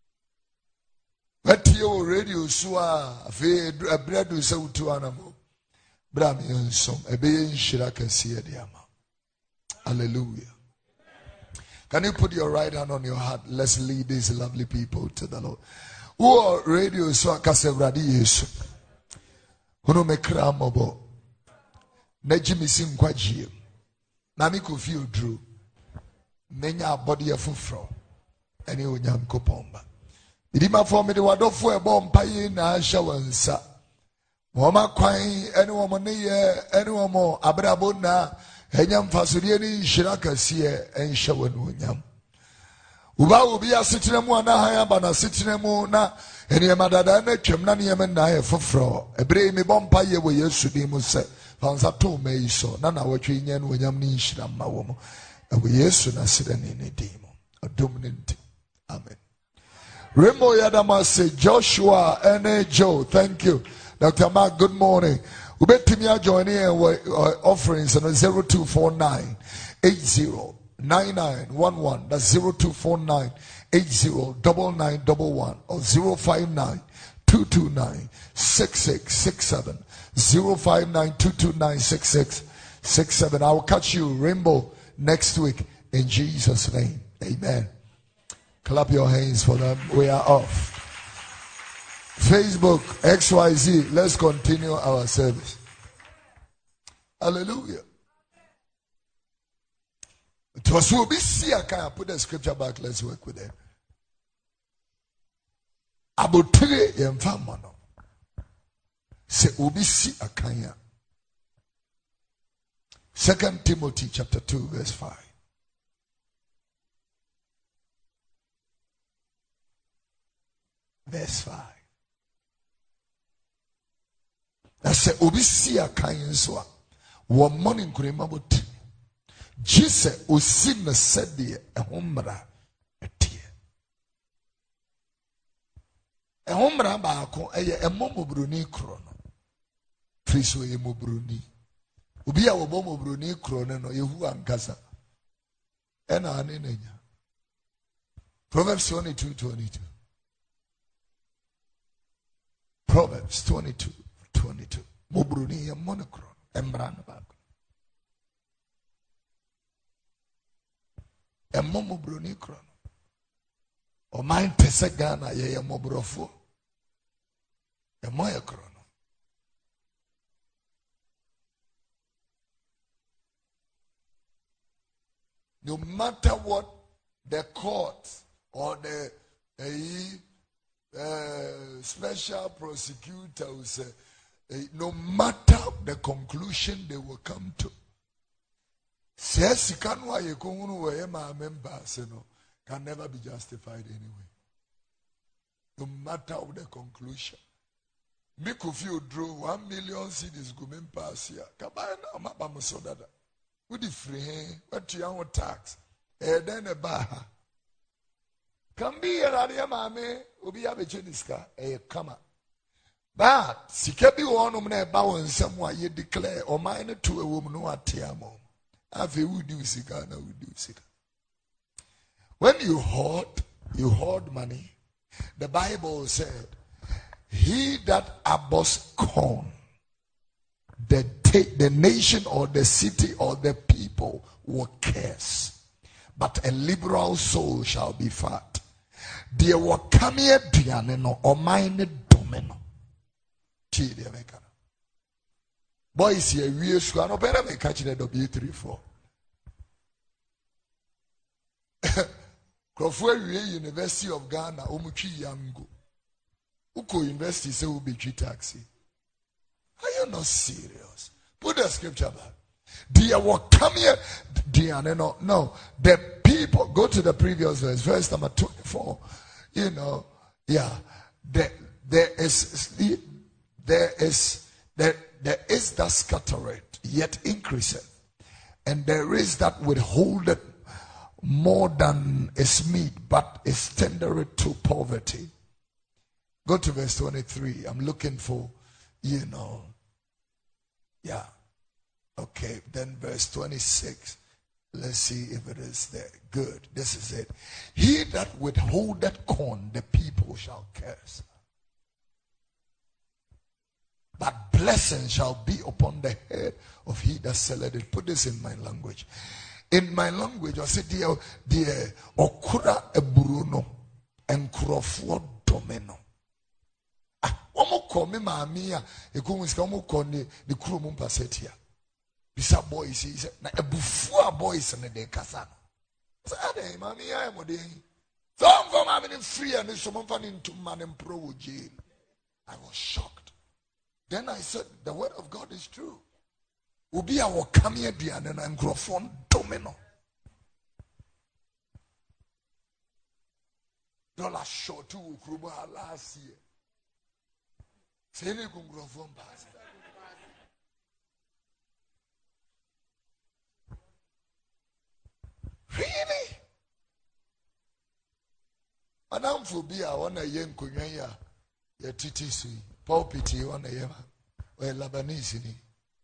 But you radio swa a bread with so two animal. Bramian some a being shiraka see diama. Hallelujah. Can you put your right hand on your heart? Let's lead these lovely people to the Lord. Who are radio swa kasevradi yesu. Huno mekra mobo. Nejimi sim kwa jie. Nami kufio drew. Menya body of fufro. Any unyam kopomba. Idima for me the wadofo ebo mpaye na shawansa. Moma kwan ene wo ne ye ene wo mo abrabo na enyam fasodie ni shiraka sie enhye wonu nyam. Uba obi asetene mu ana han aba na setene mu na ene madada na twem na ne na ye foforo. Ebre mi bompaye wo Yesu di mu se fansa to me so na na wotwe nya no nyam ni nhira ma wo mo. Ewo Yesu na sida ni ne di mu. Adom ne nti. Amen. Rainbow Yadama say Joshua and Joe. Thank you. Doctor Mark, good morning. Ubetimia joining offerings on zero two four nine eight zero nine nine one one. That's zero two four nine eight zero nine nine one one or zero five nine two two nine six six six seven. zero five nine two two nine six six six seven. I will catch you, Rainbow, next week in Jesus' name. Amen. Clap your hands for them. We are off. Facebook, X Y Z. Let's continue our service. Hallelujah. It was will be see. I can put the scripture back. Let's work with it. Abotire yemfamano. Se obi si akanya. Second Timothy chapter two verse five. Verse five. I say, Obisi a kind so one morning Kurimabut. Jesus Osin said the a homra a tear. A homra bako a momo bruni chrono. Friso e mo bruni. Ubia wo bomo bruni chrono no yehu ankasa. Ena anenya. Proverbs twenty-two twenty-two. Proverbs twenty-two twenty-two. Mobruni ya monocron. Embran back. A momo bruni chron. O mine pesagana ye ya mobrofo. A moya chrono. No matter what the court or the uh, Uh, special prosecutor will say, uh, no matter the conclusion they will come to, says can never be justified anyway. No matter the conclusion. Mikufi drew one million cedis gumen pass here. Kabana mabam so dada. Udi free what you tax. Eh then a baha. Can be a radia mame, ubi abecheniska, a kama. But sika bi won um na ba won nsam a ye declare o mine to a woman no atiamo. Afi we do sika na we do sika. When you hoard, you hoard money. The Bible said, he that abhors corn, the, the nation or the city or the people will curse. But a liberal soul shall be fat. There will come here, Dianino, or mine domino. Boys, here, we are sure no better me catching the W three four. Crofwell University of Ghana, Omuchi Yango. Uko University say will be taxi. Are you not serious? Put the scripture back. Dear, what come here? Dear, no, no. The people, go to the previous verse, verse number twenty-four. You know, yeah. There, there is, there is, there, there is that scattereth, yet increaseth. And there is that withholdeth more than is meat, but is tendereth to poverty. Go to verse twenty-three. I'm looking for, you know, yeah. Okay, then verse twenty-six. Let's see if it is there. Good. This is it. He that withholdeth corn, the people shall curse. But blessing shall be upon the head of he that selleth it. Put this in my language. In my language, I say, dear, dear, okura eburuno, and crofo domino. Ah, omo call me mamia, e come is come call the crumum passetia. Bisa boys, he said, na ebufua boys and the casano. So, Ade, mammy, I am a day. Some from having free and someone fun into man and pro jail. I was shocked. Then I said, the word of God is true. Ubi our come here, Diana, and Grofon domino. Dollar short to Kruba last year. Say, Grofon pass. Really? Madam Phobia, I want a young Kunya, your T T C, pulpit, one a yama, or Labanese in it.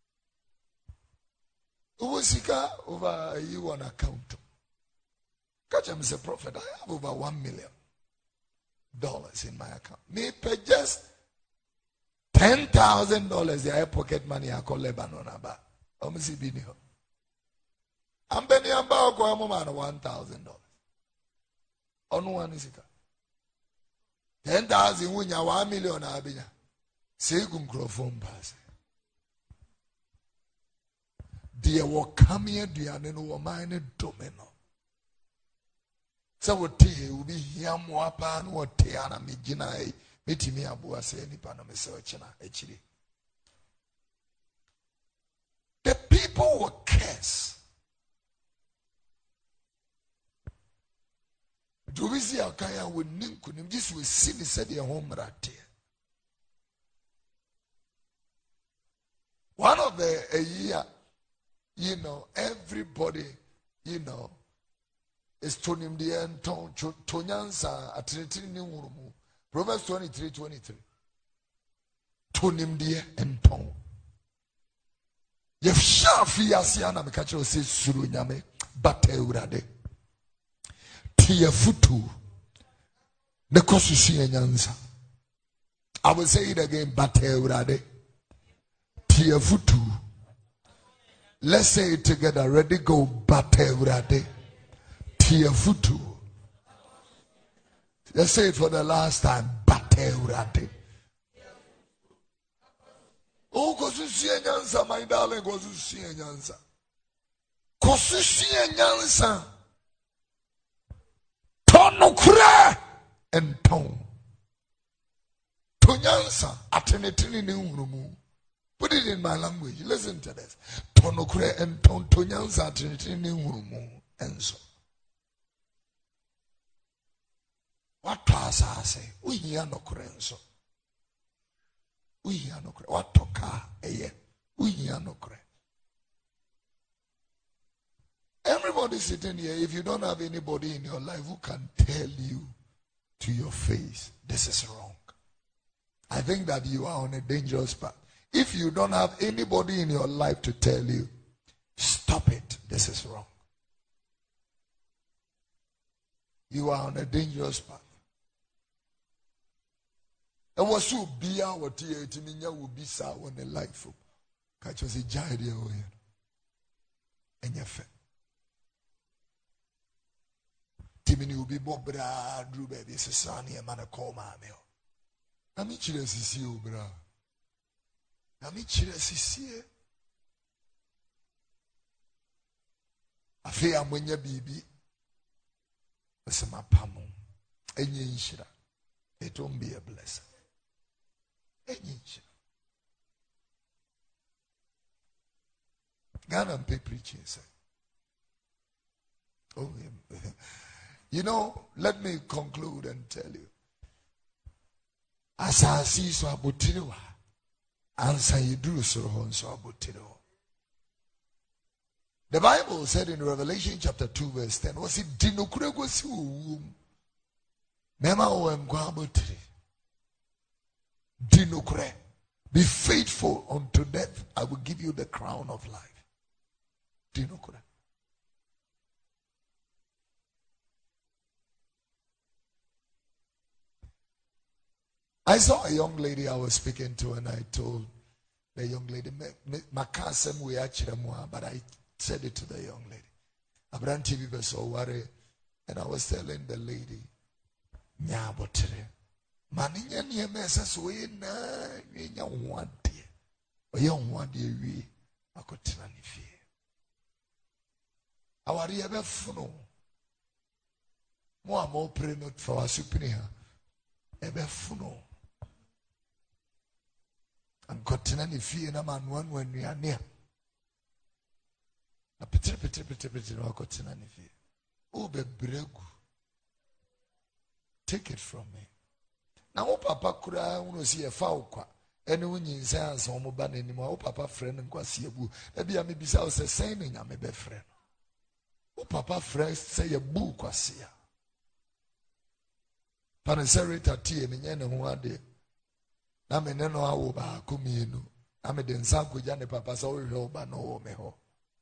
Uwosika over you on account. Catch him as a prophet. I have over one million dollars in my account. Me pay just ten thousand dollars. The pocket money I call Lebanon about. I'm see video. I'm penny about Guamman one thousand dollars. On one is it? Ten thousand when you one million abinya. Say Gumcrophone pass. Dear will come here, dear, and no mine domino. So what tea will be here more pan or teana me ginai, meeting me abua say any panama searching actually. The people will curse. Do we see a kaya with Ninkunim? This will see me said your home right here. One of the a year. You know, everybody, you know, is tonim the end, tonyansa, a trinity new room. Proverbs twenty-three twenty-three. Tonim the end, ton. Yef shafi asiana mekacho says surunyame, bate urade. Tia futu. The kosusi enyansa. I will say it again, bate urade. Tia futu. Let's say it together. Ready, go. Batevrade. Tiafutu. Let's say it for the last time. Batevrade. Oh, kosusi enyansa, my darling, kosusi enyansa. Kosusi enyansa. Tonokure and ton. Tonyansa. Atenetini ni urumu. Put it in my language. Listen to this. Tonokure and tontonyansa trinitini urumu enso. What does I say? We hear no crenso. We hear no cre. What toka eye? We hear no cre. Everybody sitting here, if you don't have anybody in your life who can tell you to your face, this is wrong. I think that you are on a dangerous path. If you don't have anybody in your life to tell you, stop it, this is wrong, you are on a dangerous path. And what should be our tear to me will be sour on a life. Catch us a giant and your fat. Timmy will be Bobra, Drew baby, a son, a man, a call my mail. I'm each as see you, bra. I'm each as see you. I fear when your baby was my pamo. And you shira. It won't be a blessing. And you shira. Ghana and pay preaching, sir. Oh, you know, let me conclude and tell you. As I see so abotiriwa, answer you do so so abotiriwa. The Bible said in Revelation chapter two verse ten, was it dinokure si wum? Mema o emkwa abotiri. Dinokure. Be faithful unto death. I will give you the crown of life. Dinokure. I saw a young lady I was speaking to, and I told the young lady, Makasem we actually, but I said it to the young lady. Abran T V so worry, and I was telling the lady, Nyabotre, Maninya near Messas way na young one dear, a young one dear we, I could tell any fear. Our dear Befuno, more more pray not for our superior, a Befuno. And continue fear na man one when we are near. A petri petri petri petri no continue fear. Oh be bregu. Take it from me. Now o papa kura uno si e fa okwa. Ene wunyi nsa ansa omo ba na nimu o papa friend nkwa si ebu. E bia me bisa o se sen nya me be friend. O papa friend say ebu kwasi ya. Paneserita tie me nya ne ho ade. Na me ne no awo ba komienu na me de nsa goja ne papa so hwe oba no wo me ho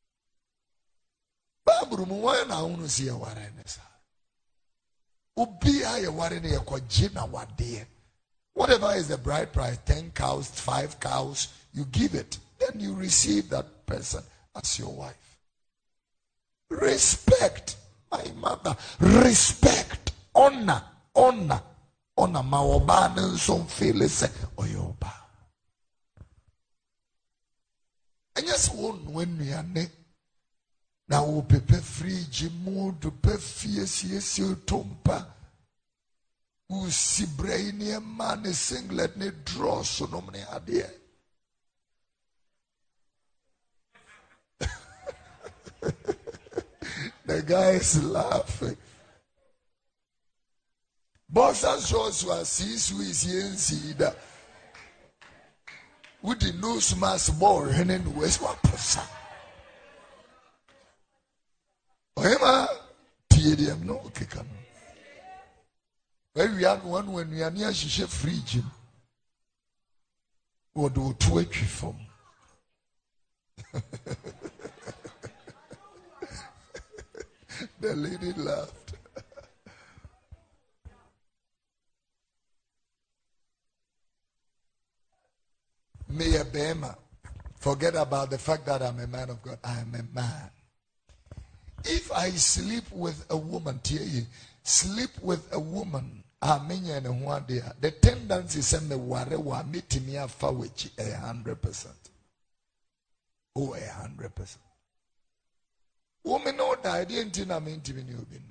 baburu mu wan na unu si e ware ne sa obi aye ware ne ye kwaje na wade. Whatever is the bride price, ten cows, five cows, you give it, then you receive that person as your wife. Respect, my mother, respect, honor, honor. Ona maoba nson feel say oyoba. And yes, one when we are ne now we pepe fridge mood to pe fierce yes you tompa who si brain man a singlet ne draw so no many idea. The guy is laughing. Boss and shows were six weeks in Sida. With the nose mask ball and West Waposa. Oema, Tiedium, no kicker. When we had one when we are near Shisha fridge, what do two equi from? The lady laughed. May a bema forget about the fact that I'm a man of God. I am a man. If I sleep with a woman, sleep with a woman, the tendency is me ware wa meet me afa which a hundred percent. Oh, a hundred percent. Woman no die, didn't I mean to be new bin.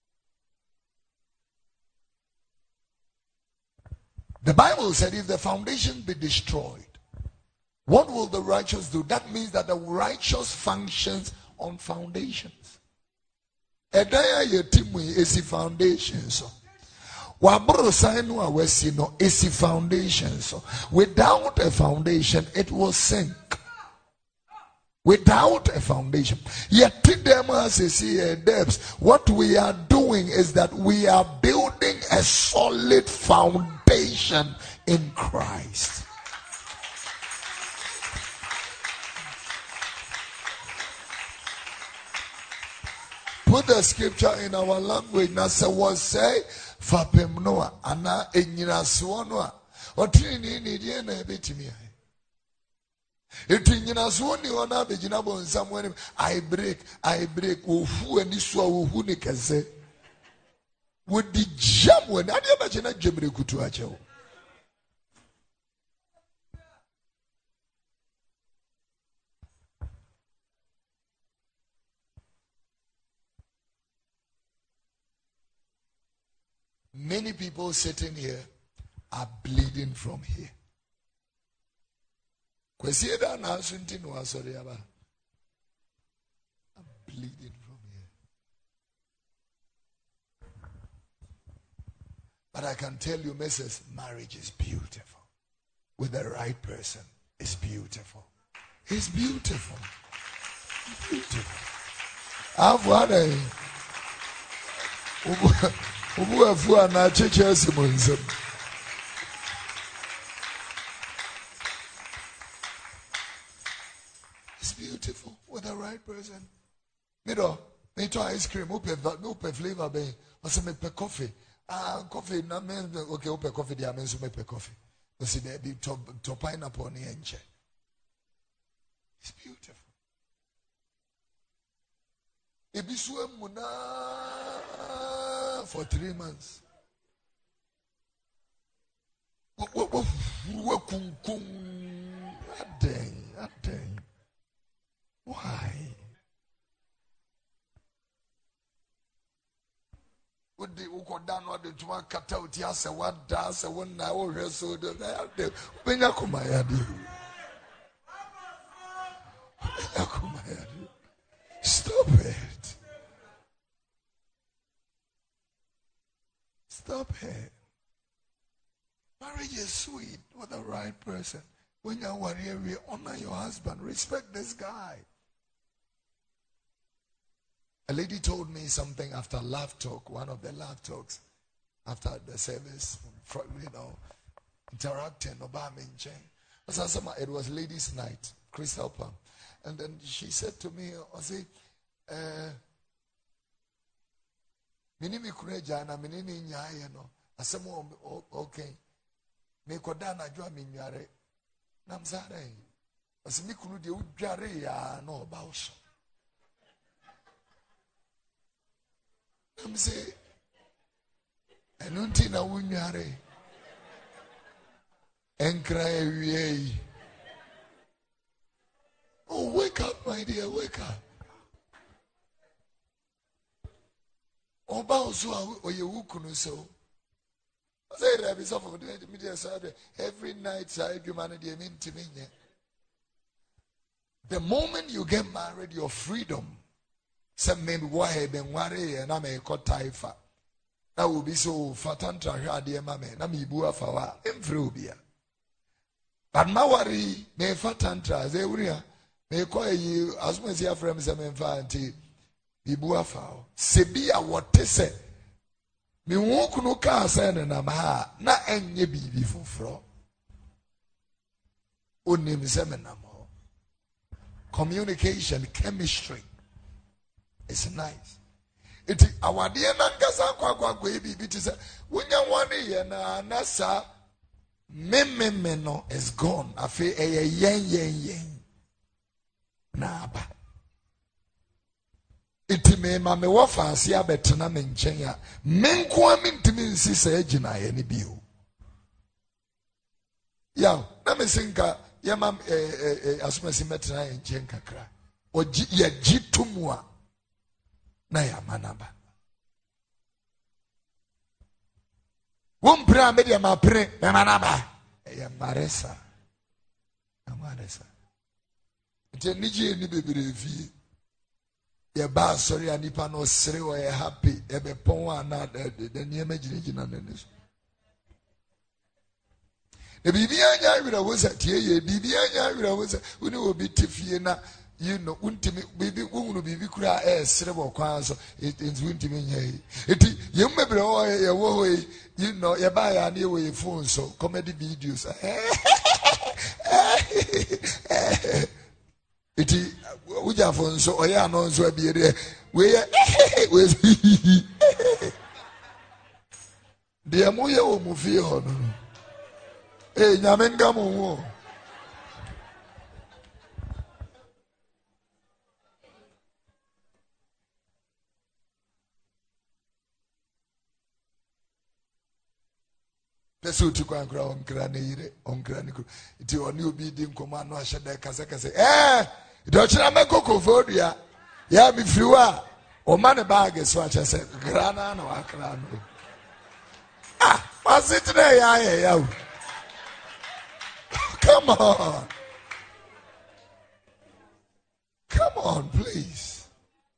The Bible said if the foundation be destroyed, what will the righteous do? That means that the righteous functions on foundations. Edaya yetimu esi foundations. Wabro sainu awesi no esi foundations. Without a foundation, it will sink. Without a foundation. Yet them as see depths. What we are doing is that we are building a solid foundation in Christ. Put the scripture in our language. Nasa was say, Fapem Noah, Anna Enyina Swanwa, or Trini Nidian a bit me. If Trinina Swani on a Bijinabo and someone, I break, I break, who and this one who can say, would the jam when I imagine a Jimmy Kutuacho. Many people sitting here are bleeding from here. I'm bleeding from here. But I can tell you, Missus Marriage is beautiful. With the right person, it's beautiful. It's beautiful. Beautiful. I've had a it's beautiful with the right person. Me do, me to ice cream, upe upe flavor be, ose me pe coffee. Ah, coffee na me okay, upe coffee dia me so me pe coffee. Ose there be to to pineapple ni enche. It's beautiful. Ebisue muna for three months. Why? Would the Ukodan or the Tuma cut out Yasa, what does a one now or so the Benyakumayadi? Stop it. Stop it. Marriage is sweet with the right person. When you're warrior, we honor your husband. Respect this guy. A lady told me something after Love Talk, one of the Love Talks, after the service, you know, interacting, it was ladies' night, Crystal Palm. And then she said to me, I say, uh, Minimi Kurejana, Minini Nyayano, I said, okay. Mekodana Joa Minyare, Namzare, as Mikuru de Ujare, no about. I'm say, and Untina Unyare, and cry, oh, wake up, my dear, wake up. Oba so or you kunu so. I say that is of the media side every night side humanity mean to me. The moment you get married, your freedom. Some men why then worry and I may cut taifa. That will be so fatantra dear mamma, Namibu Fawa, Imfrubia. But my worry may fatantra, they will may call you as much as your friends and infanti. Ibua fao sebia wote se me woku no ka se ne na ma na enye bibi foforo onim se me na mo. Communication, chemistry is nice. It awade na nkasa kwakwa kwa bibi ti se wonya woni ye na nasa me me me no is gone afi eye yen yen yen na aba. Iti me ma me wafa ase abetena me nchen ya me nko ami ntimi nsi sa agina ye ne bio ya na me sinka ye ma eh eh asumasi metena ye nchen kakra oji ye gitumu a na ya manaba won pra me de ma pre me manaba ye maresa amaresa ite niji ni bebere vie ye ba sorry anipa no sere o ye happy e be pon ana de niema girigina nanis e bibi anya wira wo sa tie ye bibi anya wira wo sa uni obi tifie na you know, untimi baby unu bibi kura eh serebo kwan so it untimi nyai. Eti you me bre o ye wo you know ye ba ya na ye phone so comedy videos. Eti uja phone so oya no so abi de we we de mo ye o mu fi ho no. Eh nyame nga mo wo. Pesu ti kwa nkra onkra ne yire onkra ne kru iti oni obi di nkoma no ahye da kasa kasa eh do chira me kokovodua ya mi friwa o ma ne bag so acha se grana na wa kra no ah was it there ya ya come on come on please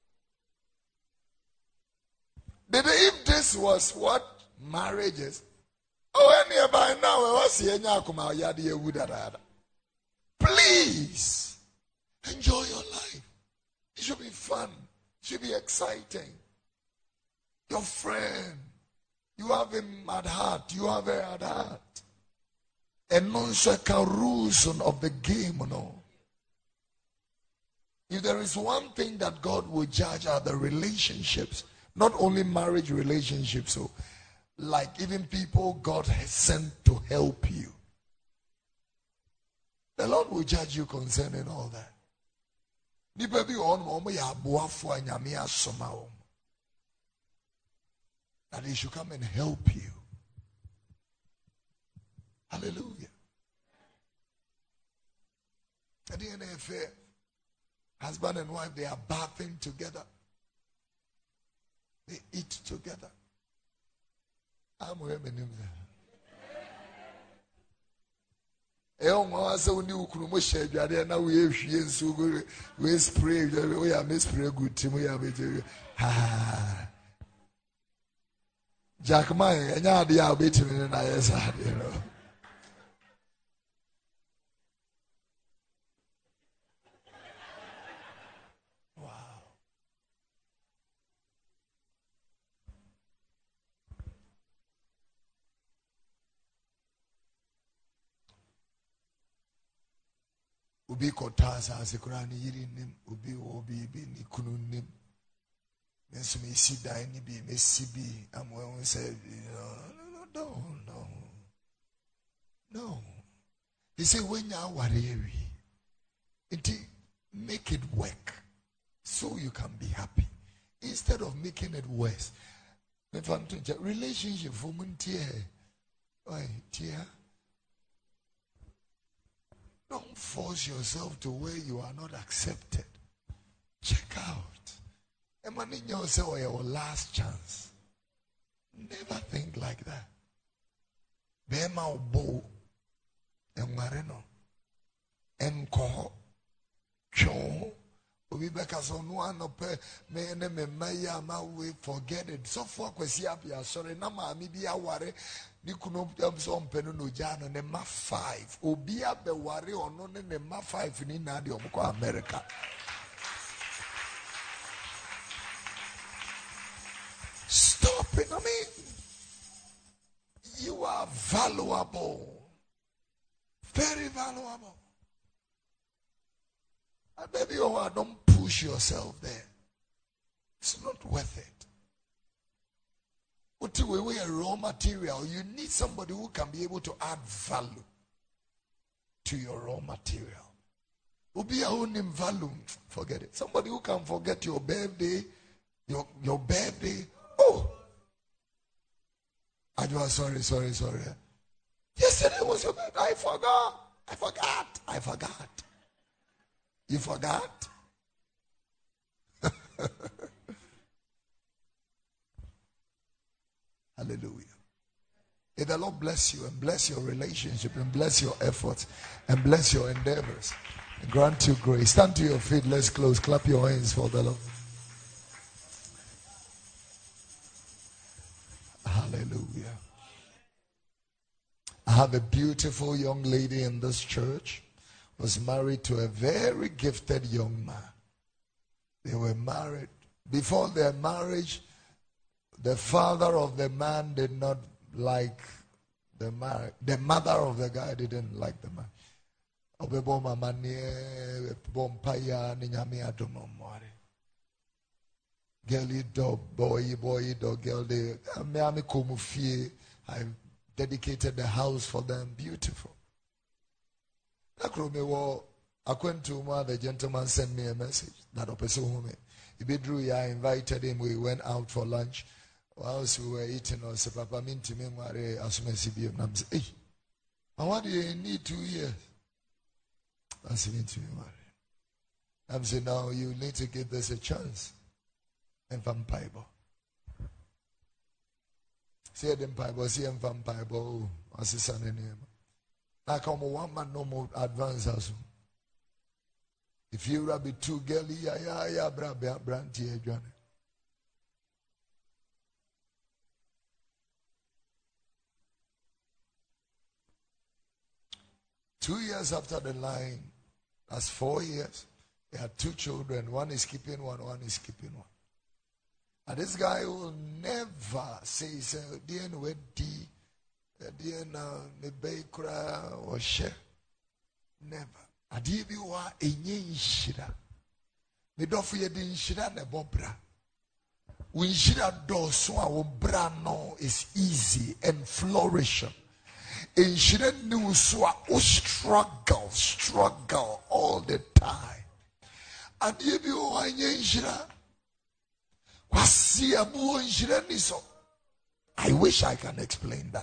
did if this was what marriage is. Oh, any by now, I was seeing Yakuma Yadi Wudada. Please enjoy your life. It should be fun, it should be exciting. Your friend, you have him at heart, you have her at heart. And non rules of the game, no. If there is one thing that God will judge are the relationships, not only marriage relationships, so. Like even people God has sent to help you. The Lord will judge you concerning all that. That He should come and help you. Hallelujah. At the end of it, husband and wife, they are bathing together. They eat together. I'm women in there. I was so new. We share. Now we have she and so good. We spray. We have spray good team. We have it. Ah. Jack, my, and now they are beating in I S, you know. Ubi kotasa asekurani yiri nim ubi obi bi ni kunu nim nso me si dan ni bi me si bi amwe won say no no no no he say when you are worried it make it work so you can be happy instead of making it worse. Me fan to relationship for muntie oi tia. Don't force yourself to where you are not accepted. Check out. Emmanuel yourself your last chance. Never think like that. Bema obo enwareno enko cho obi beka so no anope me ne me maya ma we forget it. So for kwesi apia sorry na ma mi bi aware ni kuno so mpenu no jano ne ma five obi abeware ono ne ne ma five ni na de omko America. Stop it. I mean, you are valuable, very valuable. And baby, oh, don't push yourself there. It's not worth it. What you weigh a raw material, you need somebody who can be able to add value to your raw material. Who be your own value, forget it. Somebody who can forget your birthday, your your birthday. Oh, I was sorry, sorry, sorry. Yesterday was your birthday. I forgot. I forgot. I forgot. You forgot? Hallelujah. May the Lord bless you and bless your relationship and bless your efforts and bless your endeavors and grant you grace. Stand to your feet. Let's close. Clap your hands for the Lord. Hallelujah. I have a beautiful young lady in this church. was married to a very gifted young man. They were married. Before their marriage, the father of the man did not like the man. The mother of the guy didn't like the man. Girlie dog, boy, boy, dog, girl, they, I dedicated the house for them. Beautiful. I went to one, the gentleman sent me a message that Opesome. Ibidru, I invited him. We went out for lunch. Whilst we were eating, I said, Papa, mean to me, I said, hey, and what do you need two years? I said, mean to me, I'm saying, now you need to give this a chance. And from Bible. See them Bible, see them from Bible, as a son in him. Now come one man no more advance as if you rabbi two girly, ya ya ya bra brandy John. Two years after the line, that's four years. They had two children. One is keeping one, one is keeping one. And this guy will never say, dear, no, dear, no, me bakra or share. Never. Adibi wa enye nshira. Me dofu ye di nshira ne bobra. We nshira do so a bra no is easy and flourishing. Nshira ni so a struggle, struggle all the time. Adibi wa enye nshira. I wish I can explain that.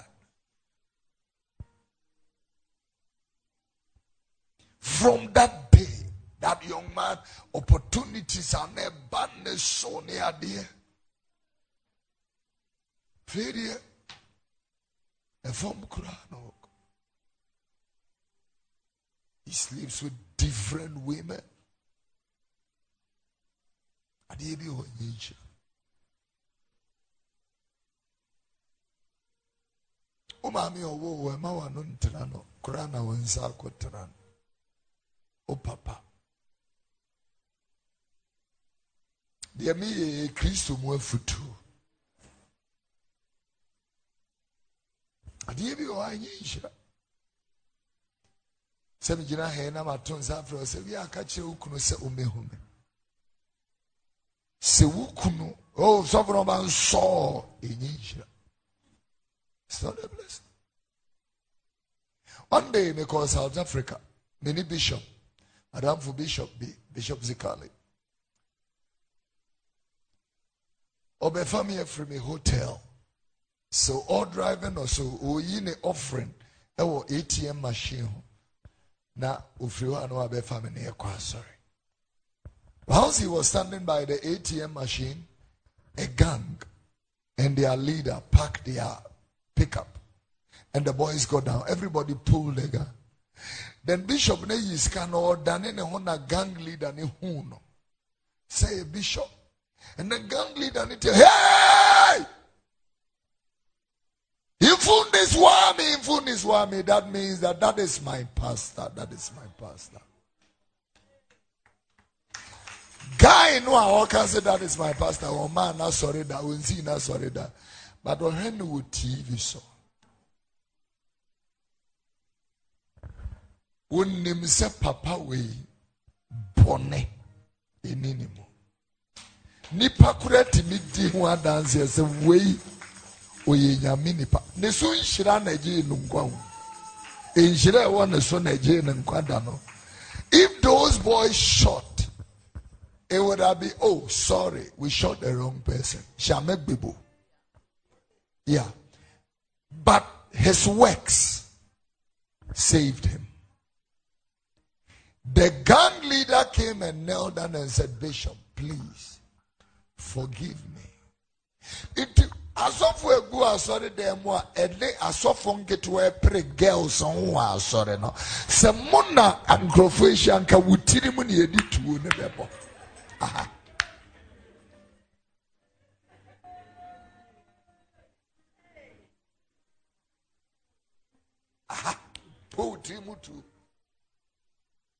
From that day, that young man, opportunities are never so near dear. Failure. A form crown. He sleeps with different women. Adibi o nyinja. O mami owo we ma wa no ntena no kura na wansa akotena. O papa. De mi e Kristo mu afutu. Adibi o anyinja. Se mi gina he na matonza afro se wi aka kire ukunu se omehume. Se wukunu oh sovereign man saw enyinja. It's not a blessing. One day, me call South Africa, many bishop, Madam for Bishop B, Bishop Zikali. Obe family from a hotel. So all driving or so, o yine offering, ewo A T M machine. Na ufriwa no abe family ekwa sorry. Whilst he was standing by the A T M machine, a gang and their leader packed their pickup. And the boys go down. Everybody pulled the gun. Then Bishop ne yiskan or danene hona gang leader ni huno. Say Bishop. And the gang leader ni tell, hey! Infun this wami, infun this wami. That means that that is my pastor. That is my pastor. Guy no I can say that is my pastor. Oh man, not sorry that we see not sorry that. But on hand with T V so. When name say papa we bone eninimo. Nipa kureti mi di ho adanse say we oye nyame nipa. Ne so nhira na je nunkwa. Nhira e won so na je nunkwa da no. If those boys shot, it would have been, oh, sorry, we shot the wrong person. Shamek Bibu. Yeah. But his works saved him. The gang leader came and knelt down and said, Bishop, please forgive me. It asofo egu asore dem a ede asofo nketo e pre girls on wa asore no. Se mona ankrofo ehia nka wutiri mu ne edi tuo ne bebo. Aha. Aha. Po timutu.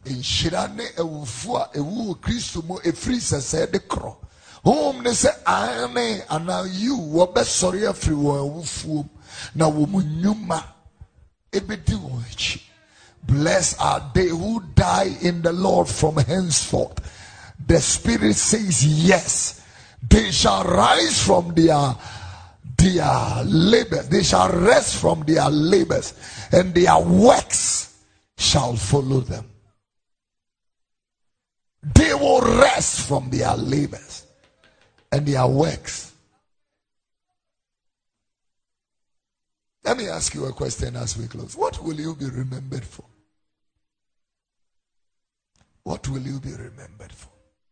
Inshirane ewufua ewu Kristo mo efri sese de kro. Home ne se ane ana you wo be sorry afri wo ewufuo na wo munyuma ebedi wo echi. Blessed are they who die in the Lord from henceforth. The Spirit says yes. They shall rise from their their labors. They shall rest from their labors, and their works shall follow them. They will rest from their labors and their works. Let me ask you a question as we close. What will you be remembered for? What will you be remembered for?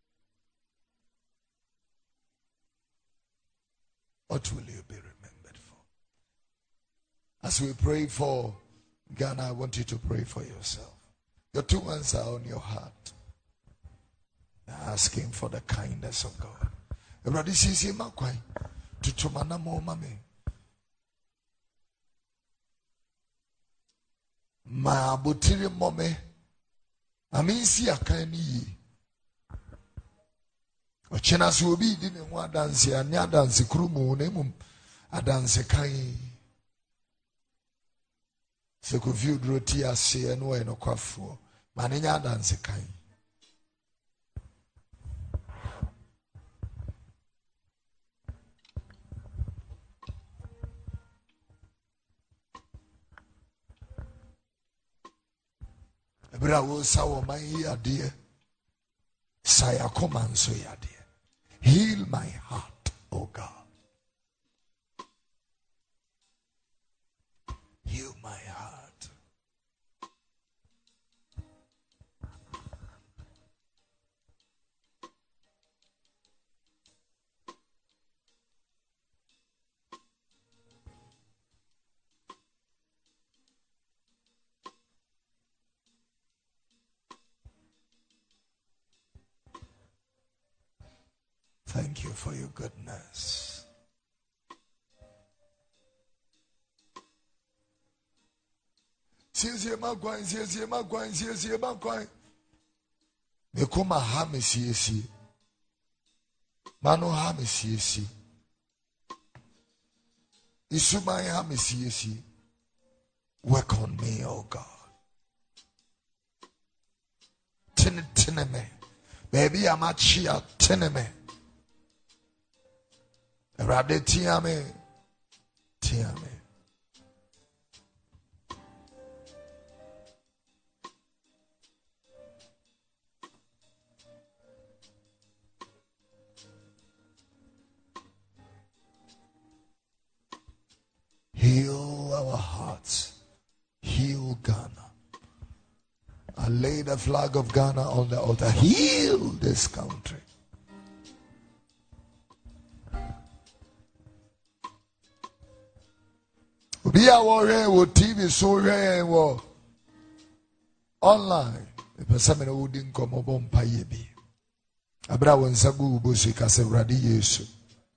What will you be remembered for? As we pray for Ghana, I want you to pray for yourself. Your two hands are on your heart. Asking for the kindness of God. Everybody says, to Chomana mo mame. Ma botiri mome. Aminsi akani yi. Ochena suobi di ne ho adanse anya adanse krumu na mum adanse kan. Se ko view droti ase eno e no kwafo. Ma ne nya adanse kan. Ebra wo sawo man ya de saya komanso ya de. Heal my heart, oh God. Heal my heart. Thank you for your goodness. Siezi magwai, siezi magwai, siezi magwai. Mekuma hame siezi. Mano hame siezi. Isumai hame siezi. Work on me, oh God. Tin tineme. Baby, I'm at chia tineme. Rabde tiame, tiame. Heal our hearts. Heal Ghana. I lay the flag of Ghana on the altar. Heal this country. Be our wo T V so wo online. The person who didn't come upon Payebi. Abra won sagu bosi kase radi Yesu.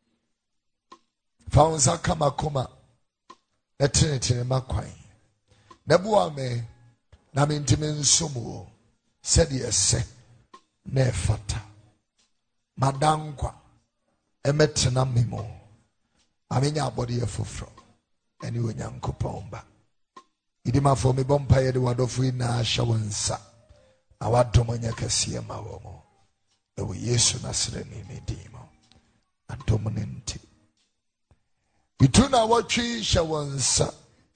Found Sakama Koma. The Trinity Makwai. Nebua me Namintimin Sumu said yes, ne fata. Madankwa Emetna Mimo. Aminya body of fufro. Anyway, Yankopomba. Idima for me bompire the word of we na shawansa. Our domonya kasia mawomo. Ewe Yesu nasreni ni dimo. Antomonenti. Ituna wachi shawansa.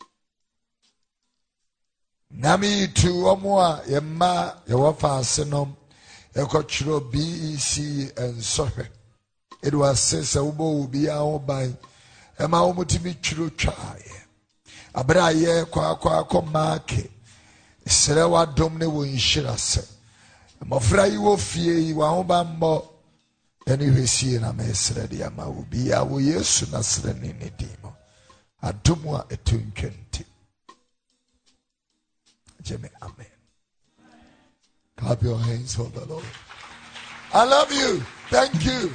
Nami tu omwa yema yawafa asenom. Ekochiro B E C and sofe. It was says a ubo ubi a obai. Ema omutimi chiro chaye. Abra ye kwa kwa kwa make. Serewa domne wo inshira se. Mofra yi wo fie yi wa hoba mbo. Eni hwesie na mesre de ama ubi ya wo Yesu nasre ni ni dimo. Adumwa etunkenti. Jimmy, amen. Clap your hands for the Lord. I love you. Thank you.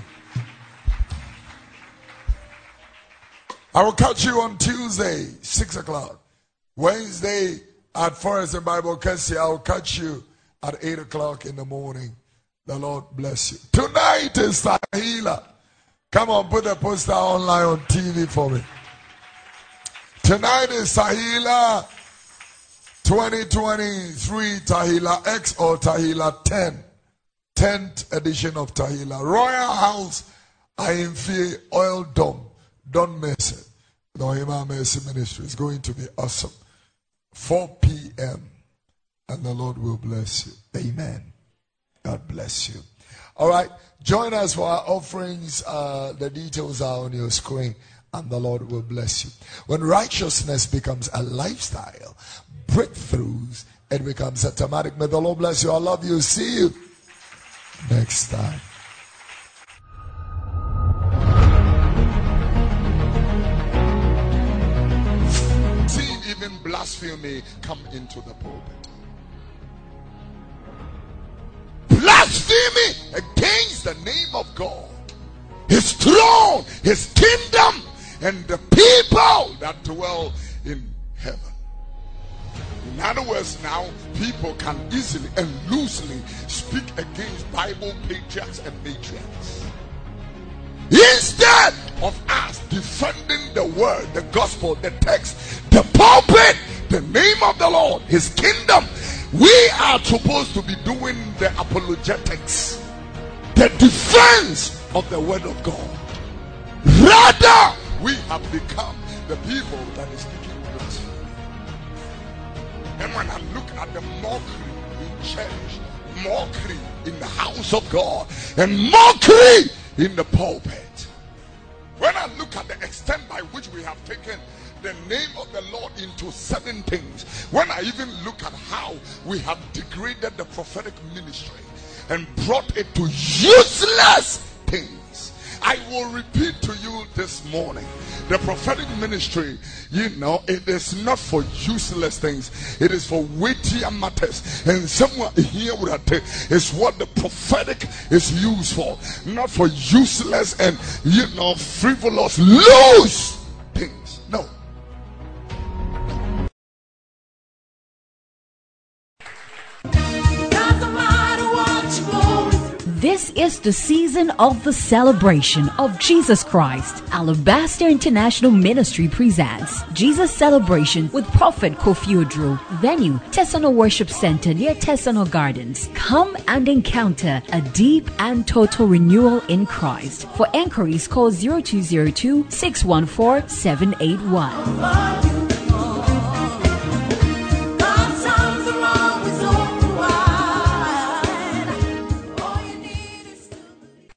I will catch you on Tuesday, six o'clock. Wednesday at Forest and Bible Cassie, I will catch you at eight o'clock in the morning. The Lord bless you. Tonight is Tahila. Come on, put the poster online on T V for me. Tonight is Tahila twenty twenty-three Tahila X or Tahila ten. tenth edition of Tahila. Royal House, Ayimfie Oil Dome. Don't miss it. The Ohima Mercy Ministry is going to be awesome. four p.m. and the Lord will bless you. Amen. God bless you. All right. Join us for our offerings. Uh, the details are on your screen. And the Lord will bless you. When righteousness becomes a lifestyle, breakthroughs, it becomes automatic. May the Lord bless you. I love you. See you next time. See, even blasphemy come into the pulpit. Blasphemy against the name of God, His throne, His kingdom, and the people that dwell in heaven. In other words, now people can easily and loosely speak against Bible patriarchs and matriarchs. Instead of us defending the word, the gospel, the text, the pulpit, the name of the Lord, His kingdom, we are supposed to be doing the apologetics, the defense of the word of God. Rather, we have become the people that is speaking blasphemy. And when I look at the mockery in church, mockery in the house of God, and mockery in the pulpit, when I look at the extent by which we have taken the name of the Lord into certain things, when I even look at how we have degraded the prophetic ministry and brought it to useless things, I will repeat to you this morning, the prophetic ministry, you know, it is not for useless things, it is for weightier matters. And someone here would have taken is what the prophetic is used for, not for useless and, you know, frivolous, loose things. No. This is the season of the celebration of Jesus Christ. Alabaster International Ministry presents Jesus Celebration with Prophet Kofi Odro. Venue, Tesano Worship Center near Tesano Gardens. Come and encounter a deep and total renewal in Christ. For enquiries, call zero two zero two, six one four, seven eight one.